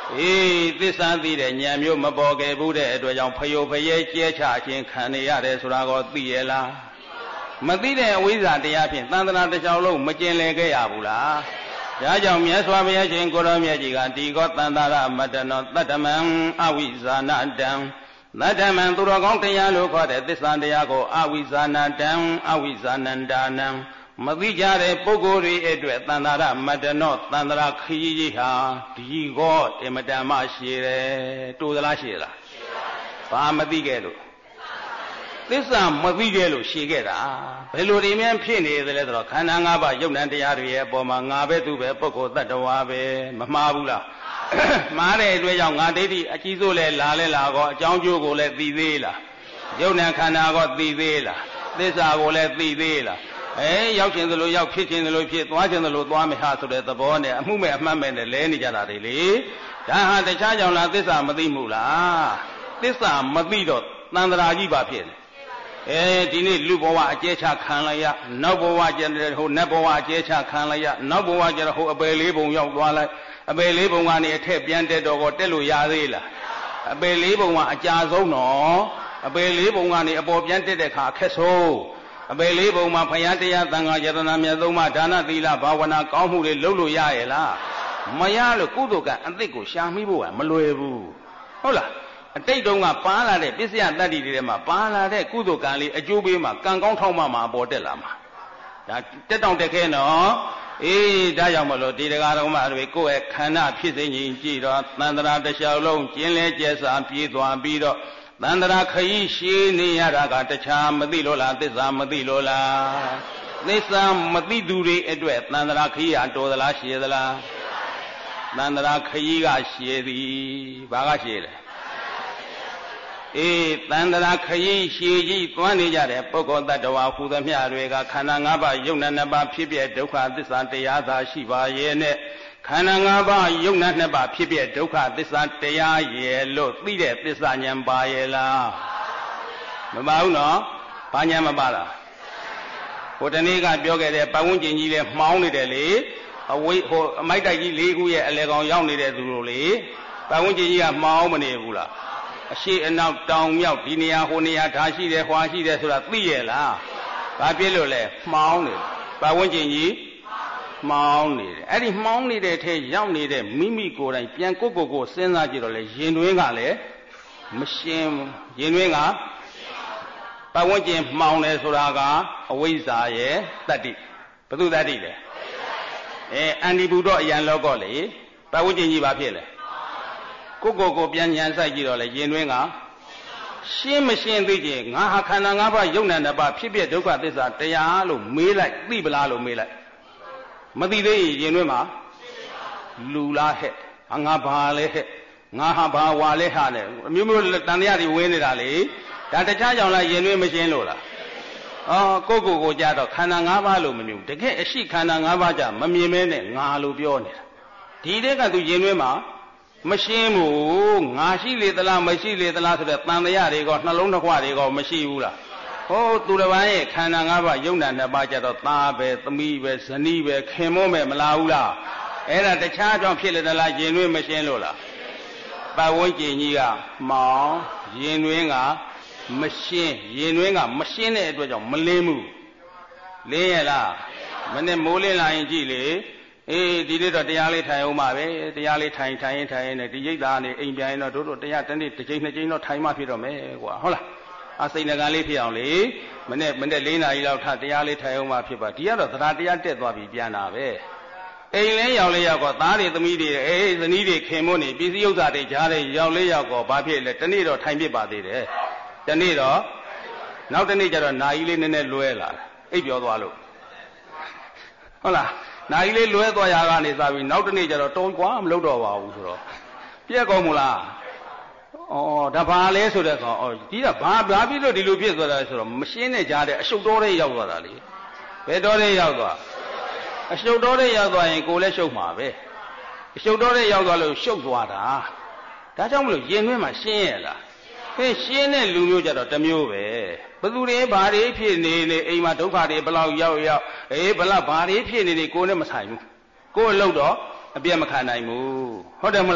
အေးသစ္စာသိတဲ့ဉာဏ်မျိုးမပေါ်ခဲ့ဘူးတဲ့အတွက်ကြောင့်ဖယိုဖယဲကျဲချခြင်းခံနေရတယ်ဆိုတာကိုသိရလားမသိတဲ့အဝိဇ္ဇာတရားဖြင့်သန္တနာတစ်ချောင်းလုံးမကျင်လည်ခဲ့ရဘူးလားဒါကြောင့်မြတ်စွာဘုရားရှင်ကိုရောမြတ်ကြီးကဒီကောသန္တာရမတ္တနောတတ္တမံအဝိဇ္ဇာနာတံသတ္တမံသူတော်ကောင်းတရားလို့ခေါ်တဲ့သစ္စာတရားကိုအဝိဇ္ဇာနာတံအဝိဇ္ဇာနန္ဒာနံမသိကြတဲ့ပုဂ္ဂိုလ်တွေအတွက်သန္တာရမတ္တနောသန္တရာခရီးကြီးဟာဒီကောအမတန်မှရှိတယ်တူသလားရှိသလားရှိပါဘူးဘာမသိခဲ့လို့သစ္စာမသိခဲ့လို့ရှိခဲ့တာဘယ်လိုတွေများဖြစ်နေသလဲဆိုတော့ခန္ဓာ၅ပါးယုတ်နံတရားတွေရဲ့အပေါ်မှာငါပဲသူပဲပုဂ္ဂိုလ်တ attva ပဲမမှားဘူးလားမှားတဲ့အတွက်ကြောင့်ငါဒိဋ္ဌိအကြီးစိုးလဲလာလဲလာကောအကြောင်းကျိုးကိုလည်းသိသေးလားယုတ်နံခန္ဓာကောသိသေးလားသစ္စာကိုလည်းသိသေးလားအဲရောက်ခြင်းသလိုရောက်ဖြစ်ခြင်းသလိုဖြစ်သွားခြင်းသလိုသွားမယ်ဟာဆိုတဲ့သဘောနဲ့အမှုမဲ့အမှတ်မဲ့နဲ့လဲနေကြတာတွေလေဒါဟာတခြားကြောင့်လားသစ္စာမသိမှုလားသစ္စာမသိတော့သန္တရာကြီးပါဖြစ်တယ်အဲဒီနေ့လူဘဝအကျဲချခံလိုက်ရနောက်ဘဝကျတဲ့ဟိုနတ်ဘဝအကျဲချခံလိုက်ရနောက်ဘဝကျတော့ဟိုအပယ်လေးပုံရောက်သွားလိုက်အပယ်လေးပုံကနေအထက်ပြန်တက်တော့ကိုတက်လို့ရသေးလားအပယ်လေးပုံကအကြာဆုံးတော့အပယ်လေးပုံကနေအပေါ်ပြန်တက်တဲ့ခါအခက်ဆုံးအပယ်လေးပုံမှာဘုရားတရားသံဃာယတနာမြတ်သုံးပါးဒါနသီလဘာဝနာကောင်းမှုတွေလုပ်လို့ရရဲ့လားမရလို့ကုသိုလ်ကအသစ်ကိုရှာမိဖို့ကမလွယ်ဘူးဟုတ်လားအတိတ်တုန်းကပါလာတဲ့ပစ္စယတတ္တိတွေထဲမှာပါလာတဲ့ကုသိုလ်ကံလေးအကျိုးပေးမှာကံကောင်းထောက်မှမှာအပေါ်တက်လာမှာဒါတက်တောင့်တက်ခဲနော်အေးဒါကြောင့်မလို့ဒီတရားတော်မှာတွေကိုယ့်ရဲ့ခန္ဓာဖြစ်စဉ်ကြီးကြည့်တော့သန္တရာတစ်လျှောက်လုံးကျင်းလဲကျဲစာပြေးသွားပြီးတော့သန္တရာခရီးရှည်နေရတာကတခြားမသိလို့လားသစ္စာမသိလို့လားသစ္စာမသိသူတွေအတွက်သန္တရာခရီးဟာတော်သလားရှည်သလားသန္တရာခရီးကရှည်သည်ဘာကရှည်လဲအေးသန္တရာခရီးရှည်ကြီးသွားနေကြတဲ့ပုဂ္ဂိုလ်တ attva ဟူသမျှတွေကခန္ဓာ၅ပါးယုတ်နံနှစ်ပါးဖြစ်ပြဒုက္ခသစ္စာတရားသာရှိပါရဲ့နဲ့ခန္ဓာ၅ပါးယုတ်နံနှစ်ပါးဖြစ်ပြဒုက္ခသစ္စာတရားရဲ့လို့သိတဲ့သစ္စာဉာဏ်ပါရဲ့လားမပါဘူးနော်ဘာဉာဏ်မပါလားဟိုတနေ့ကပြောခဲ့တဲ့ပတ်ဝန်းကျင်ကြီးလဲမှောင်းနေတယ်လေအဝိဟိုအမိုက်တိုက်ကြီး၄ခုရဲ့အလဲကောင်ရောက်နေတဲ့သူတို့လေပတ်ဝန်းကျင်ကြီးကမှောင်းမနေဘူးလားအရှိအနောက်တောင်မြောက်ဒီနေရာဟိုနေရာဒါရှိတယ်ဟွာရှိတယ်ဆိုတာသိရဲ့လားဘာဖြစ်လို့လဲမှောင်းနေပတ်ဝန်းကျင်ကြီးမှောင်းနေတယ်အဲ့ဒီမှောင်းနေတဲ့ထဲရောက်နေတဲ့မိမိကိုယ်တိုင်ပြန်ကိုယ့်ကိုယ်ကိုစဉ်းစားကြည့်တော့လေရင်တွင်းကလည်းမရှင်းရင်တွင်းကပတ်ဝန်းကျင်မှောင်းတယ်ဆိုတာကအဝိဇ္ဇာရဲ့တတ္တိဘုသူတတ္တိလေအဲအန္တိဘူတော့အယံလောကောလေပတ်ဝန်းကျင်ကြီးဘာဖြစ်လဲကိုယ့်ကိုယ်ကိုပြန်ဉာဏ်ဆိုင်ကြည့်တော့လေရင်တွင်းကရှင်းမရှင်းသိကြငါဟာခန္ဓာ၅ပါးယုတ်နံတစ်ပါးဖြစ်ဖြစ်ဒုက္ခသစ္စာတရားလို့မေးလိုက်သိပလားလို့မေးလိုက်မသိသေးရင်တွင်းမှာလူလားဟဲ့ငါဘာလဲဟဲ့ငါဟာဘာဝါလဲဟာနဲ့အမျိုးမျိုးတန်တရားတွေဝင်းနေတာလေဒါတခြားကြောင့်လားရင်တွင်းမရှင်းလို့လားအော်ကိုယ့်ကိုယ်ကိုကြတော့ခန္ဓာ၅ပါးလို့မမြင်ဘူးတကယ်အရှိခန္ဓာ၅ပါးကြမမြင်မဲနဲ့ငါလို့ပြောနေတာဒီတဲ့ကသူရင်တွင်းမှာမရှင်းဘူးငါရှိလေသလားမရှိလေသလားဆိုတဲ့တန်တရားတွေကနှလုံးတစ်ခွတွေကမရှိဘူးလားဟောသူတစ်ပါးရဲ့ခန္ဓာ၅ပါးယုံနာနှစ်ပါးကြတော့သားပဲသမီးပဲဇနီးပဲခင်မွန်းပဲမလားဘူးလားအဲ့ဒါတခြားကြောင့်ဖြစ်လေသလားရင်တွင်းမရှင်းလို့လားပတ်ဝန်းကျင်ကြီးကမောင်ရင်တွင်းကမရှင်းရင်တွင်းကမရှင်းတဲ့အတွက်ကြောင့်မလင်းဘူးလင်းရလားမနဲ့မိုးလင်းလာရင်ကြည့်လေအေးဒီနေ့တော့တရားလေးထိုင်အောင်ပါပဲတရားလေးထိုင်ထိုင်ရင်ထိုင်ရင်ဒီရိတ်သားနေအိမ်ပြန်ရင်တော့တို့တို့တရားတစ်နေ့တစ်ချိန်နှစ်ချိန်တော့ထိုင်မှဖြစ်တော့မယ်ကွာဟုတ်လားအစိန်ငကလေးဖြစ်အောင်လေမနေ့မနေ့၄နာရီလောက်ထတရားလေးထိုင်အောင်မှဖြစ်ပါဒီကတော့သရတရားတက်သွားပြီပြန်တာပဲအိမ်လဲရောက်လဲရောက်တော့သားတွေသမီးတွေအေးဇနီးတွေခင်မွန်းနေပစ္စည်းဥစ္စာတွေကြားတယ်ရောက်လဲရောက်တော့ဘာဖြစ်လဲတနေ့တော့ထိုင်ဖြစ်ပါသေးတယ်တနေ့တော့နောက်တနေ့ကျတော့နာကြီးလေးနည်းနည်းလွဲလာအိပ်ပြောသွားလို့ဟုတ်လားနိုင်လေးလွဲသွားရကနေစပြီးနောက်တနေ့ကျတော့တုံးကွာမလုပ်တော့ပါဘူးဆိုတော့ပြက်ကောင်းမလားဩဒါဘာလဲဆိုတဲ့ကောင်ဩဒီကဘာဘာဖြစ်လို့ဒီလိုဖြစ်သွားတာလဲဆိုတော့မရှင်းနဲ့ကြားတဲ့အရှုပ်တော်တွေရောက်သွားတာလေဘယ်တော်တွေရောက်သွားအရှုပ်တော်တွေရောက်သွားရင်ကိုယ်လည်းရှုပ်မှာပဲအရှုပ်တော်တွေရောက်သွားလို့ရှုပ်သွားတာဒါကြောင့်မလို့ရင်တွင်းမှာရှင်းရလားဟဲ့ရှင်းတဲ့လူမျိုးကြတော့တစ်မျိုးပဲဘသူတွေဘာတွေဖြစ်နေနေအိမ်မှာဒုက္ခတွေဘလောက်ရောက်ရောက်အေးဘလောက်ဘာတွေဖြစ်နေနေကိုယ်နဲ့မဆိုင်ဘူးကိုယ်အလုပ်တော့အပြည့်မခံနိုင်ဘူးဟုတ်တယ်မလား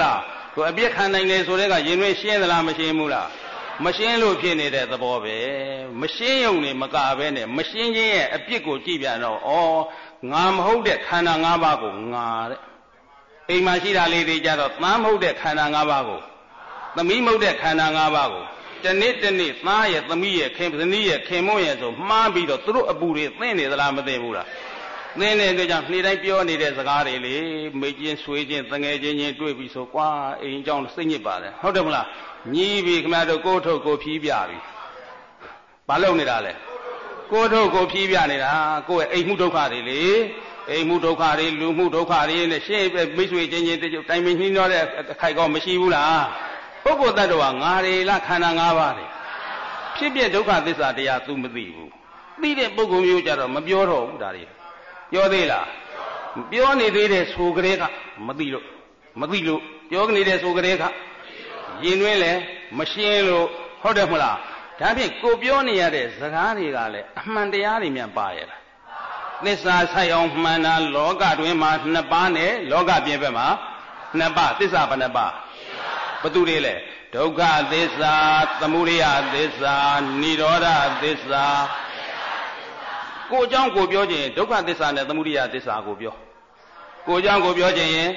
ကိုအပြစ်ခံနိုင်တယ်ဆိုတဲ့ကရင်တွင်းရှင်းသလားမရှင်းဘူးလားမရှင်းလို့ဖြစ်နေတဲ့သဘောပဲမရှင်းရုံနဲ့မကပဲနဲ့မရှင်းခြင်းရဲ့အပြစ်ကိုကြည့်ပြန်တော့ဩငါမဟုတ်တဲ့ခန္ဓာ၅ပါးကိုငါတဲ့အိမ်မှာရှိတာလေးတွေကြတော့သားမဟုတ်တဲ့ခန္ဓာ၅ပါးကိုသမီးမဟုတ်တဲ့ခန္ဓာ၅ပါးကိုတနေ့တနေ့သားရဲ့သမီးရဲ့ခင်သမီးရဲ့ခင်မွန်းရဲ့ဆိုမှားပြီးတော့သူတို့အပူတွေသင်နေသလားမသိဘူးလားသင်တဲ့အတွက်ကြောင့်နေ့တိုင်းပြောနေတဲ့စကားတွေလေမိချင်းဆွေးချင်းတငယ်ချင်းချင်းတွေ့ပြီးဆိုကွာအိမ်เจ้าစိတ်ညစ်ပါတယ်ဟုတ်တယ်မလားညီးပြီးခင်ဗျားတို့ကိုယ်ထုတ်ကိုဖြီးပြပြီဘာလုပ်နေတာလဲကိုယ်ထုတ်ကိုဖြီးပြနေတာကိုယ့်ရဲ့အိမ်မှုဒုက္ခတွေလေအိမ်မှုဒုက္ခတွေလူမှုဒုက္ခတွေနဲ့ရှင်းမိတ်ဆွေချင်းချင်းတိုင်ပင်နှီးနှောတဲ့အခိုက်ကောမရှိဘူးလားပုဂ္ဂိုလ်တ attva ငါတွေလားခန္ဓာ၅ပါးတွေဖြစ်ပြဒုက္ခသစ္စာတရား तू မသိဘူးသိတဲ့ပုဂ္ဂိုလ်မျိုးကြတော့မပြောတော့ဘူးဒါတွေပြောသေးလားပြောနေသေးတဲ့ဆိုကြတဲ့ကမသိလို့မသိလို့ပြောနေတဲ့ဆိုကြတဲ့ကရင်တွင်းလဲမရှင်းလို့ဟုတ်တယ်မလားဒါဖြင့်ကိုပြောနေရတဲ့စကားတွေကလည်းအမှန်တရားတွေများပါရဲ့လားသစ္စာဆိုင်အောင်မှန်တာလောကတွင်မှာနှစ်ပါးနဲ့လောကပြင်ဘက်မှာနှစ်ပါးသစ္စာဘယ်နှစ်ပါးဘသူတွေလဲဒုက္ခသစ္စာသမုဒယသစ္စာនិရောဓသစ္စာကိုအကြောင်းကိုပြောခြင်းဒုက္ခသစ္စာနဲ့သမုဒယသစ္စာကိုပြောကိုအကြောင်းကိုပြောခြင်း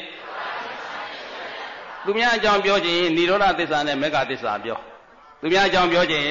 သူများအကြောင်းပြောခြင်းនិရောဓသစ္စာနဲ့မေဃသစ္စာပြောသူများအကြောင်းပြောခြင်း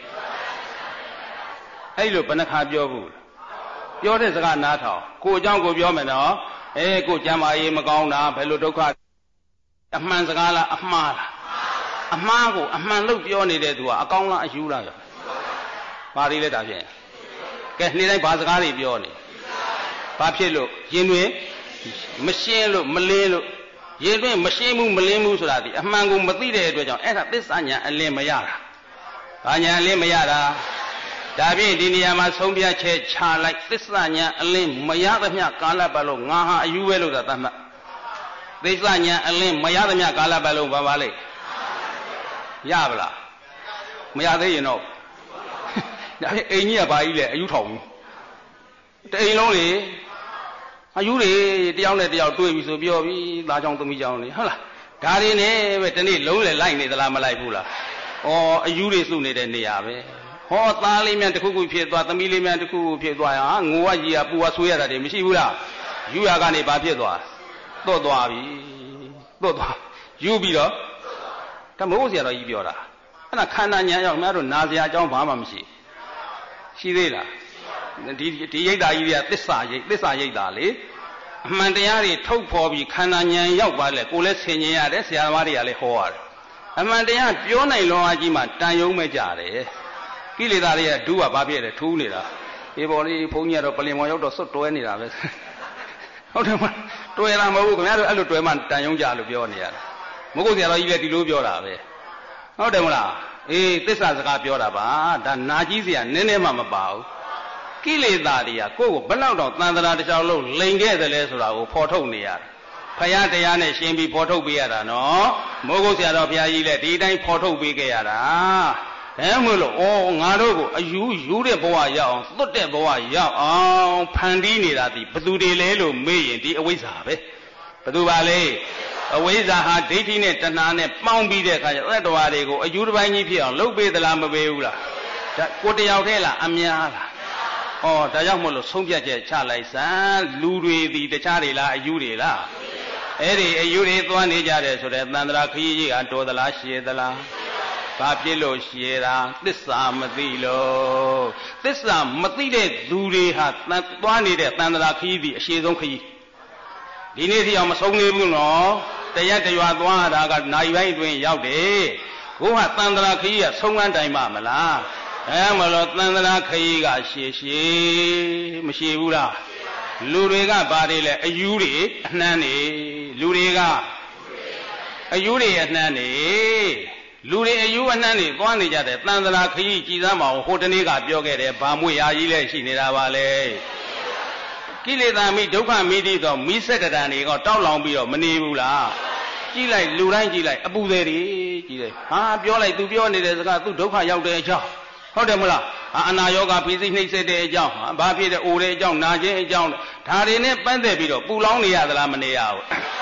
အဲ့လိုဘယ်နှခါပြောဘူးပြောတဲ့စကားနားထောင်ကိုအကြောင်းကိုပြောမယ်နော်အဲကိုကျမ်းမာရေးမကောင်းတာဘယ်လိုဒုက္ခအမှန်စကားလားအမှားလားအမှားကိုအမှန်လို့ပြောနေတဲ့သူကအကောင်းလားအယူလားရောဘာတွေလဲဒါဖြင့်ကဲနေ့တိုင်းဘာစကားတွေပြောနေဘာဖြစ်လို့ရင်တွင်မရှင်းလို့မလင်းလို့ရင်တွင်မရှင်းဘူးမလင်းဘူးဆိုတာဒီအမှန်ကိုမသိတဲ့အတွက်ကြောင့်အဲ့ဒါသစ္စာညာအလင်းမရတာဘာညာအလင်းမရတာဒါဖြင့်ဒီနေရာမှာဆုံးဖြတ်ချက်ချလိုက်သစ္စာညာအလင်းမရသမျှကာလပတ်လုံးငါဟာအယူပဲလို့သာသတ်မှတ်သစ္စာညာအလင်းမရသမျှကာလပတ်လုံးဘာပါလဲရပါလားမရသေးရင်တော့ဒါဖြင့်အိမ်ကြီးကဘာကြီးလဲအယူထောင်ဘူးတအိမ်လုံးလေအယူတွေတယောက်နဲ့တယောက်တွေ့ပြီဆိုပြောပြီသားကြောင့်သမီးကြောင့်လေဟုတ်လားဒါတွေနဲ့ပဲဒီနေ့လုံးလေလိုက်နေသလားမလိုက်ဘူးလားဩအယူတွေစုနေတဲ့နေရာပဲဟောသားလေးမြန်တစ်ခုခုဖြစ်သွားသမီးလေးမြန်တစ်ခုခုဖြစ်သွားဟာငိုဝကြီးကပူဝဆွေးရတာတွေမရှိဘူးလားယူရကနေဘာဖြစ်သွားသွတ်သွားပြီသွတ်သွားယူပြီးတော့ဒါမဟုတ်ဆရာတော်ကြီးပြောတာအဲ့ဒါခန္ဓာညာရောက်များတို့နာစရာအကြောင်းဘာမှမရှိရှိသေးလားဒီဒီရိတ်တာကြီးတွေကသစ္စာရိတ်သစ္စာရိတ်တာလေအမှန်တရားတွေထုတ်ဖော်ပြီးခန္ဓာဉာဏ်ရောက်ပါလေကိုလည်းဆင်ញင်ရတယ်ဆရာသမားတွေကလည်းဟောရတယ်အမှန်တရားပြောနိုင်လွန်အားကြီးမှတန်ယုံမဲ့ကြတယ်ကိလေသာတွေကဒုကဘာဖြစ်လဲထူးနေတာဒီပေါ်လေးဘုန်းကြီးကတော့ပလင်ပေါ်ရောက်တော့စွတ်တွဲနေတာပဲဟုတ်တယ်မလားတွဲတာမဟုတ်ဘူးခင်ဗျားတို့အဲ့လိုတွဲမှတန်ယုံကြလို့ပြောနေရတယ်မဟုတ်ဆရာတော်ကြီးလည်းဒီလိုပြောတာပဲဟုတ်တယ်မလားအေးသစ္စာစကားပြောတာပါဒါနာကြီးစရာနည်းနည်းမှမပါဘူးကိလေသာတွေကကိုယ့်ကိုဘယ်လောက်တော့တန်ត្រာတစ်ချောင်းလုံးလိန်ခဲ့တယ်လဲဆိုတာကိုဖော်ထုတ်နေရတယ်ဖယားတရားနဲ့ရှင်းပြီးဖော်ထုတ်ပေးရတာနော်မိုးကုတ်ဆရာတော်ဘုရားကြီးလည်းဒီတိုင်းဖော်ထုတ်ပေးခဲ့ရတာဒါမှမဟုတ်ဩငါတို့ကိုအယူယူတဲ့ဘဝရောက်အောင်သွတ်တဲ့ဘဝရောက်အောင်ဖန်တီးနေတာဒီဘသူတွေလဲလို့မေးရင်ဒီအဝိဇ္ဇာပဲဘသူပါလဲအဝိဇ္ဇာဟာဒိဋ္ဌိနဲ့တဏှာနဲ့ပေါင်းပြီးတဲ့အခါကျအဲ့တော်တွေကိုအယူတစ်ပိုင်းကြီးဖြစ်အောင်လုပ်ပေးသလားမပေးဘူးလားဒါကိုတယောက်တည်းလားအများလားဩဒါကြောင့်မို့လို့ဆုံးဖြတ်ချက်ချလိုက်စမ်းလူတွေဒီတခြားတွေလားအယူတွေလားအဲ့ဒီအယူတွေသွားနေကြတယ်ဆိုတဲ့သန္တရာခရီးကြီးကတော်သလားရှည်သလားဘာဖြစ်လို့ရှည်တာသစ္စာမသိလို့သစ္စာမသိတဲ့သူတွေဟာသွားနေတဲ့သန္တရာခရီးဒီအရှည်ဆုံးခရီးဒီနေ့ထိအောင်မဆုံးသေးဘူးနော်တရက်တရွာသွားတာကနိုင်ပိုင်းအတွင်းရောက်တယ်ကိုကသန္တရာခရီးကဆုံးကန်းတိုင်မှမလားအဲမလို့သန္တရာခရီးကရှည်ရှည်မရှိဘူးလားလူတွေကဘာတွေလဲအယူတွေအနှမ်းနေလူတွေကအယူတွေအနှမ်းနေလူတွေအယူအနှမ်းနေသွားနေကြတယ်သန္တရာခရီးကြည်စမ်းမအောင်ဟိုတနေ့ကပြောခဲ့တယ်ဗာမွေရာကြီးလည်းရှိနေတာပါလေကိလေသာမိဒုက္ခမိတိတော့မိစက်ကတန်တွေကတောက်လောင်ပြီးတော့မနေဘူးလားကြည့်လိုက်လူတိုင်းကြည့်လိုက်အပူသေးတွေကြည့်လိုက်ဟာပြောလိုက်သူပြောနေတဲ့စကားသူဒုက္ခရောက်တဲ့အကြောင်းဟုတ်တယ်မလားအနာယောဂဖိစိနှိမ့်ဆက်တဲ့အကြောင်းဘာဖြစ်တဲ့အိုတဲ့အကြောင်းနာခြင်းအကြောင်းဒါတွေနဲ့ပတ်သက်ပြီးတော့ပူလောင်နေရသလားမနေရဘူး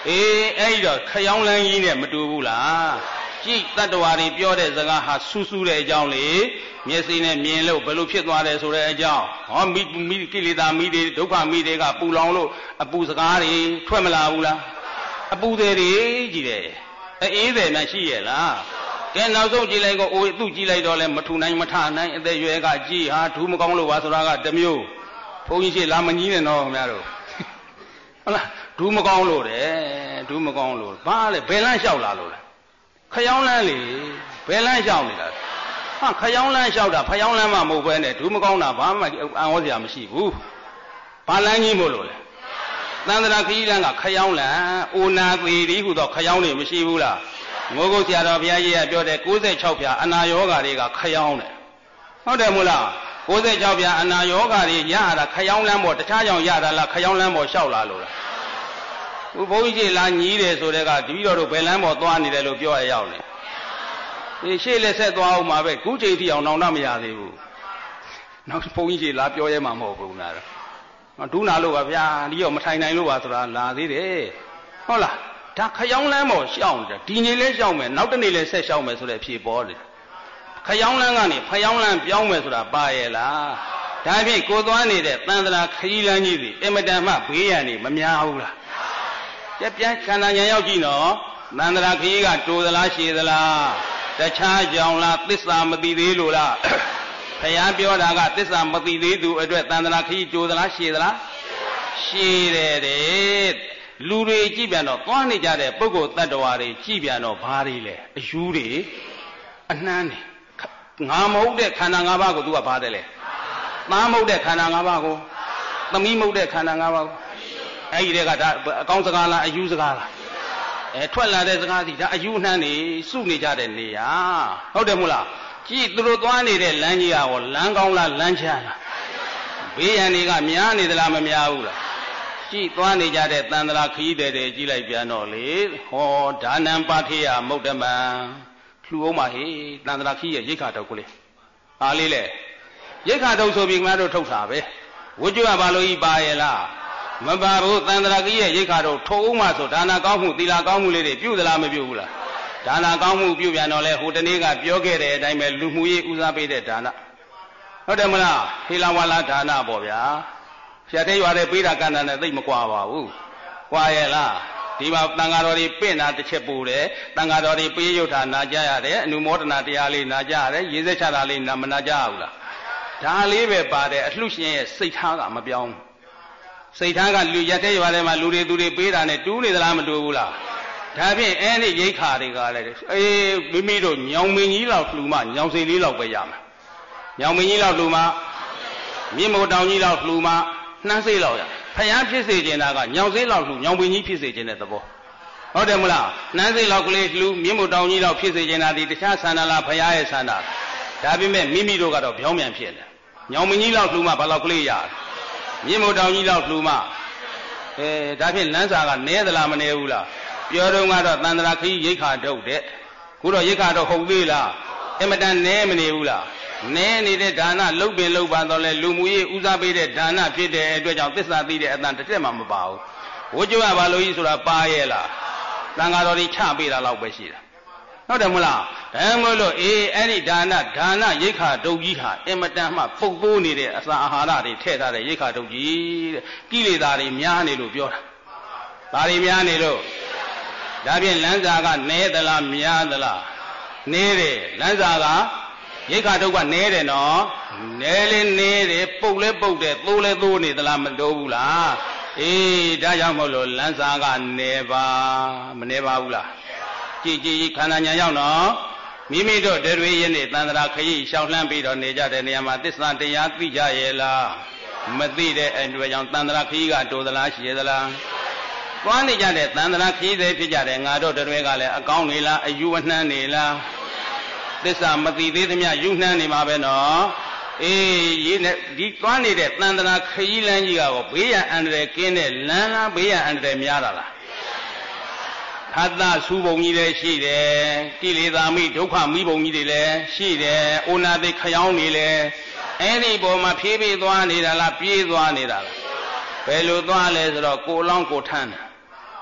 အေးအဲ့တော့ခရောင်းလန်းကြီးနဲ့မတူဘူးလားကြည့်တတ္တဝါတွေပြောတဲ့စကားဟာဆူဆူတဲ့အကြောင်းလေမျက်စိနဲ့မြင်လို့ဘယ်လိုဖြစ်သွားတယ်ဆိုတဲ့အကြောင်းဟောမိမိကိလေသာမိတွေဒုက္ခမိတွေကပူလောင်လို့အပူစကားတွေထွက်မလာဘူးလားအပူတွေကြီးတယ်အေးတယ်နဲ့ရှိရဲ့လားကဲနောက်ဆုံးကြည့်လိုက်ကိုအိုးသူ့ကြည့်လိုက်တော့လဲမထူနိုင်မထနိုင်အသက်ရွယ်ကကြည်ဟာဒူးမကောင်းလို့ပါဆိုတာကတမျိုးဘုန်းကြီးရှိလာမကြီးနဲ့တော့ခင်ဗျားတို့ဟုတ်လားဒူးမကောင်းလို့တယ်ဒူးမကောင်းလို့ဘာလဲဘယ်လန်းလျှောက်လာလို့လဲခရောင်းလန်းလေဘယ်လန်းလျှောက်နေတာဟာခရောင်းလန်းလျှောက်တာဖယောင်းလန်းမှမဟုတ်ပဲနဲ့ဒူးမကောင်းတာဘာမှအံ့ဩစရာမရှိဘူးဘာလန်းကြီးမို့လို့လဲသန္တရာခရီးလန်းကခရောင်းလန်းအိုနာသေးဒီဟုသောခရောင်းနေမရှိဘူးလားငိုးကုတ်ဆရာတော်ဘုရားကြီးကပြောတယ်၉၆ဖြာအနာယောဂါတွေကခရောင်းတယ်ဟုတ်တယ်မို့လား၉၆ဖြာအနာယောဂါတွေရရတာခရောင်းလန်းပေါ်တခြားကြောင့်ရတာလားခရောင်းလန်းပေါ်လျှောက်လာလို့လားဘုန်းကြီးလာညီးတယ်ဆိုတဲ့ကတပည့်တော်တို့ဘယ်လမ်းပေါ်သွားနေတယ်လို့ပြောရရောက်နေဒီရှေ့လက်ဆက်သွားအောင်မှာပဲခုချိန်ထိအောင်နောင်တမရသေးဘူးနောက်ဘုန်းကြီးလာပြောရဲမှာမဟုတ်ဘူးလားဒုနာလို့ပါဗျာဒီရောမထိုင်နိုင်လို့ပါဆိုတာလာသေးတယ်ဟုတ်လားဒါခရောင်းလန်းပေါ်ရှောင်းတယ်ဒီနေ့လဲရှောင်းမယ်နောက်တနေ့လဲဆက်ရှောင်းမယ်ဆိုတဲ့အဖြေပေါ်တယ်ခရောင်းလန်းကနေဖယောင်းလန်းပြောင်းမယ်ဆိုတာပါရဲ့လားဒါဖြင့်ကိုသွားနေတဲ့တန်တရာခရီးလန်းကြီးတွေအင်မတန်မှဘေးရန်နေမများဘူးလားကြက်ပြန်ခန္ဓာဉာဏ်ရောက်ကြည့်နော်တန်တရာခရီးကတိုးသလားရှည်သလားတခြားကြောင်လားသစ္စာမသိသေးလို့လားဘုရားပြောတာကသစ္စာမသိသေးသူအတွက်တန်တရာခရီးတိုးသလားရှည်သလားရှည်တယ်တဲ့လူတွေကြည့်ပြန်တော့သွားနေကြတဲ့ပုဂ္ဂိုလ်တ attva တွေကြည့်ပြန်တော့ဘာတွေလဲအယူတွေအနှမ်းတွေငါမဟုတ်တဲ့ခန္ဓာ၅ပါးကို तू ကဘာတယ်လဲသားမဟုတ်တဲ့ခန္ဓာ၅ပါးကိုသမီးမဟုတ်တဲ့ခန္ဓာ၅ပါးကိုအဲ့ဒီတွေကဒါအကောင်းစကားလားအယူစကားလားအဲထွက်လာတဲ့စကားစီဒါအယူနှမ်းနေစုနေကြတဲ့နေရာဟုတ်တယ်မို့လားကြည့်သူတို့သွားနေတဲ့လမ်းကြီးကဟောလမ်းကောင်းလားလမ်းချမ်းလားဘေးရန်တွေကများနေသလားမများဘူးလားကြည့်သွားနေကြတဲ့တန်တရာခရီးတဲ့တဲ့ကြည့်လိုက်ပြန်တော့လေဟောဒါနံပါထေယမုဒ္ဓမံလှူအောင်ပါဟေးတန်တရာခရီးရဲ့ရိက္ခာတုပ်ကလေးအားလေးလေရိက္ခာတုပ်ဆိုပြီးငါတို့ထုတ်တာပဲဝိကျွတ်ကဘာလို့ဤပါရဲ့လားမပါဘူးတန်တရာခရီးရဲ့ရိက္ခာတုပ်ထုတ်အောင်မှဆိုဒါနကောင်းမှုသီလကောင်းမှုလေးတွေပြုသလားမပြုဘူးလားဒါနကောင်းမှုပြုပြန်တော့လေဟိုတနေ့ကပြောခဲ့တဲ့အတိုင်းပဲလူမှုရေးဦးစားပေးတဲ့ဒါနဟုတ်တယ်မလားဟေလာဝါလာဒါနပေါ့ဗျာဖြတ်တဲ့ရွာတဲ့ပေးတာကန္တာနဲ့သိမကွာပါဘူး။ကွာရဲ့လားဒီမှာတန်ဃာတော်တွေပင့်တာတစ်ချက်ပူတယ်တန်ဃာတော်တွေပေးရုပ်ထာနာကြရတယ်အနုမောဒနာတရားလေးနာကြရတယ်ရေးစက်ချတာလေးနာမနာကြဘူးလားဒါလေးပဲပါတယ်အလှရှင်ရဲ့စိတ်ထားကမပြောင်းစိတ်ထားကလူရက်တဲ့ရွာထဲမှာလူတွေသူတွေပေးတာနဲ့တူးနေသလားမတူဘူးလားဒါဖြင့်အဲ့ဒီရိတ်ခါတွေကလည်းအေးမိမိတို့ညောင်မင်းကြီးလောက်လှူမှညောင်စိလေးလောက်ပဲရမှာညောင်မင်းကြီးလောက်လှူမှမြင့်မို့တောင်ကြီးလောက်လှူမှနှမ်းစိတ်လောက်ရဖယားဖြစ်စေခြင်းတာကညောင်စိတ်လောက်လှူညောင်ပင်ကြီးဖြစ်စေခြင်းတဲ့သဘောဟုတ်တယ်မလားနှမ်းစိတ်လောက်ကလေးလှူမြင့်မို့တောင်ကြီးလောက်ဖြစ်စေခြင်းတာဒီတခြားဆန္ဒလားဖယားရဲ့ဆန္ဒဒါပေမဲ့မိမိတို့ကတော့ပြောင်းပြန်ဖြစ်တယ်ညောင်ပင်ကြီးလောက်လှူမှဘာလောက်ကလေးရမြင့်မို့တောင်ကြီးလောက်လှူမှအဲဒါဖြင့်လမ်းစာကနဲသလားမနဲဘူးလားပြောတော့ကတော့တန်တရာခရီးရိတ်ခါတုတ်တဲ့ခုတော့ရိတ်ခါတော့ဟုတ်သေးလားအမတန်နဲမနေဘူးလားနဲနေတဲ့ဒါနလုတ်ပင်လုတ်ပါတော့လဲလူမှုရေးဦးစားပေးတဲ့ဒါနဖြစ်တဲ့အတွက်ကြောင့်သစ္စာသိတဲ့အတန်တစ်ချက်မှမပါဘူးဝိကျွတ်ကဘာလို့ကြီးဆိုတာပါရဲ့လားတန်ဃာတော်တွေချပေးတာလောက်ပဲရှိတာဟုတ်တယ်မလားဒါမှမဟုတ်လို့အေးအဲ့ဒီဒါနဒါနရိတ်ခါတုတ်ကြီးဟာအမတန်မှပုတ်ပိုးနေတဲ့အစာအာဟာရတွေထည့်ထားတဲ့ရိတ်ခါတုတ်ကြီးတဲ့ကိလေသာတွေများနေလို့ပြောတာဒါတွေများနေလို့ဒါဖြင့်လမ်းစာကနဲသလားများသလားနဲတယ်လမ်းစာကရိက္ခာတုပ်ကနဲတယ်နော်နဲလေးနဲတယ်ပုတ်လဲပုတ်တယ်သိုးလဲသိုးနေသလားမတိုးဘူးလားအေးဒါကြောင့်မဟုတ်လို့လမ်းစာကနဲပါမနဲပါဘူးလားကြည်ကြည်ခန္ဓာညာရောက်နော်မိမိတို့တတွေရင်းနေတန်တရာခရီးရှောင်းလှမ်းပြီးတော့နေကြတဲ့နေရာမှာသစ္စာတရားသိကြရဲ့လားမသိတဲ့အတွေ့အကြောင်းတန်တရာခရီးကတိုးသလားရှည်သလားသွားနေကြတဲ့တန်တရာခရီးသေးဖြစ်ကြတဲ့ငါတို့တွေကလည်းအကောင်းနေလားအယူအနှမ်းနေလားသစ္စာမသိသေးသမျှယူနှမ်းနေမှာပဲနော်အေးရေးနဲ့ဒီသွားနေတဲ့တန်တရာခရီးလမ်းကြီးကတော့ဘေးရန်အန္တရာယ်ကင်းတဲ့လမ်းလားဘေးရန်အန္တရာယ်များတာလားဟတ္တဆူပုံကြီးလည်းရှိတယ်ကိလေသာမိဒုက္ခမိပုံကြီးတွေလည်းရှိတယ်အိုနာသိခရောင်းနေလေအဲ့ဒီပေါ်မှာဖြည်းဖြည်းသွားနေတာလားပြေးသွားနေတာလားဘယ်လိုသွားလဲဆိုတော့ကိုလောင်းကိုထမ်းတယ်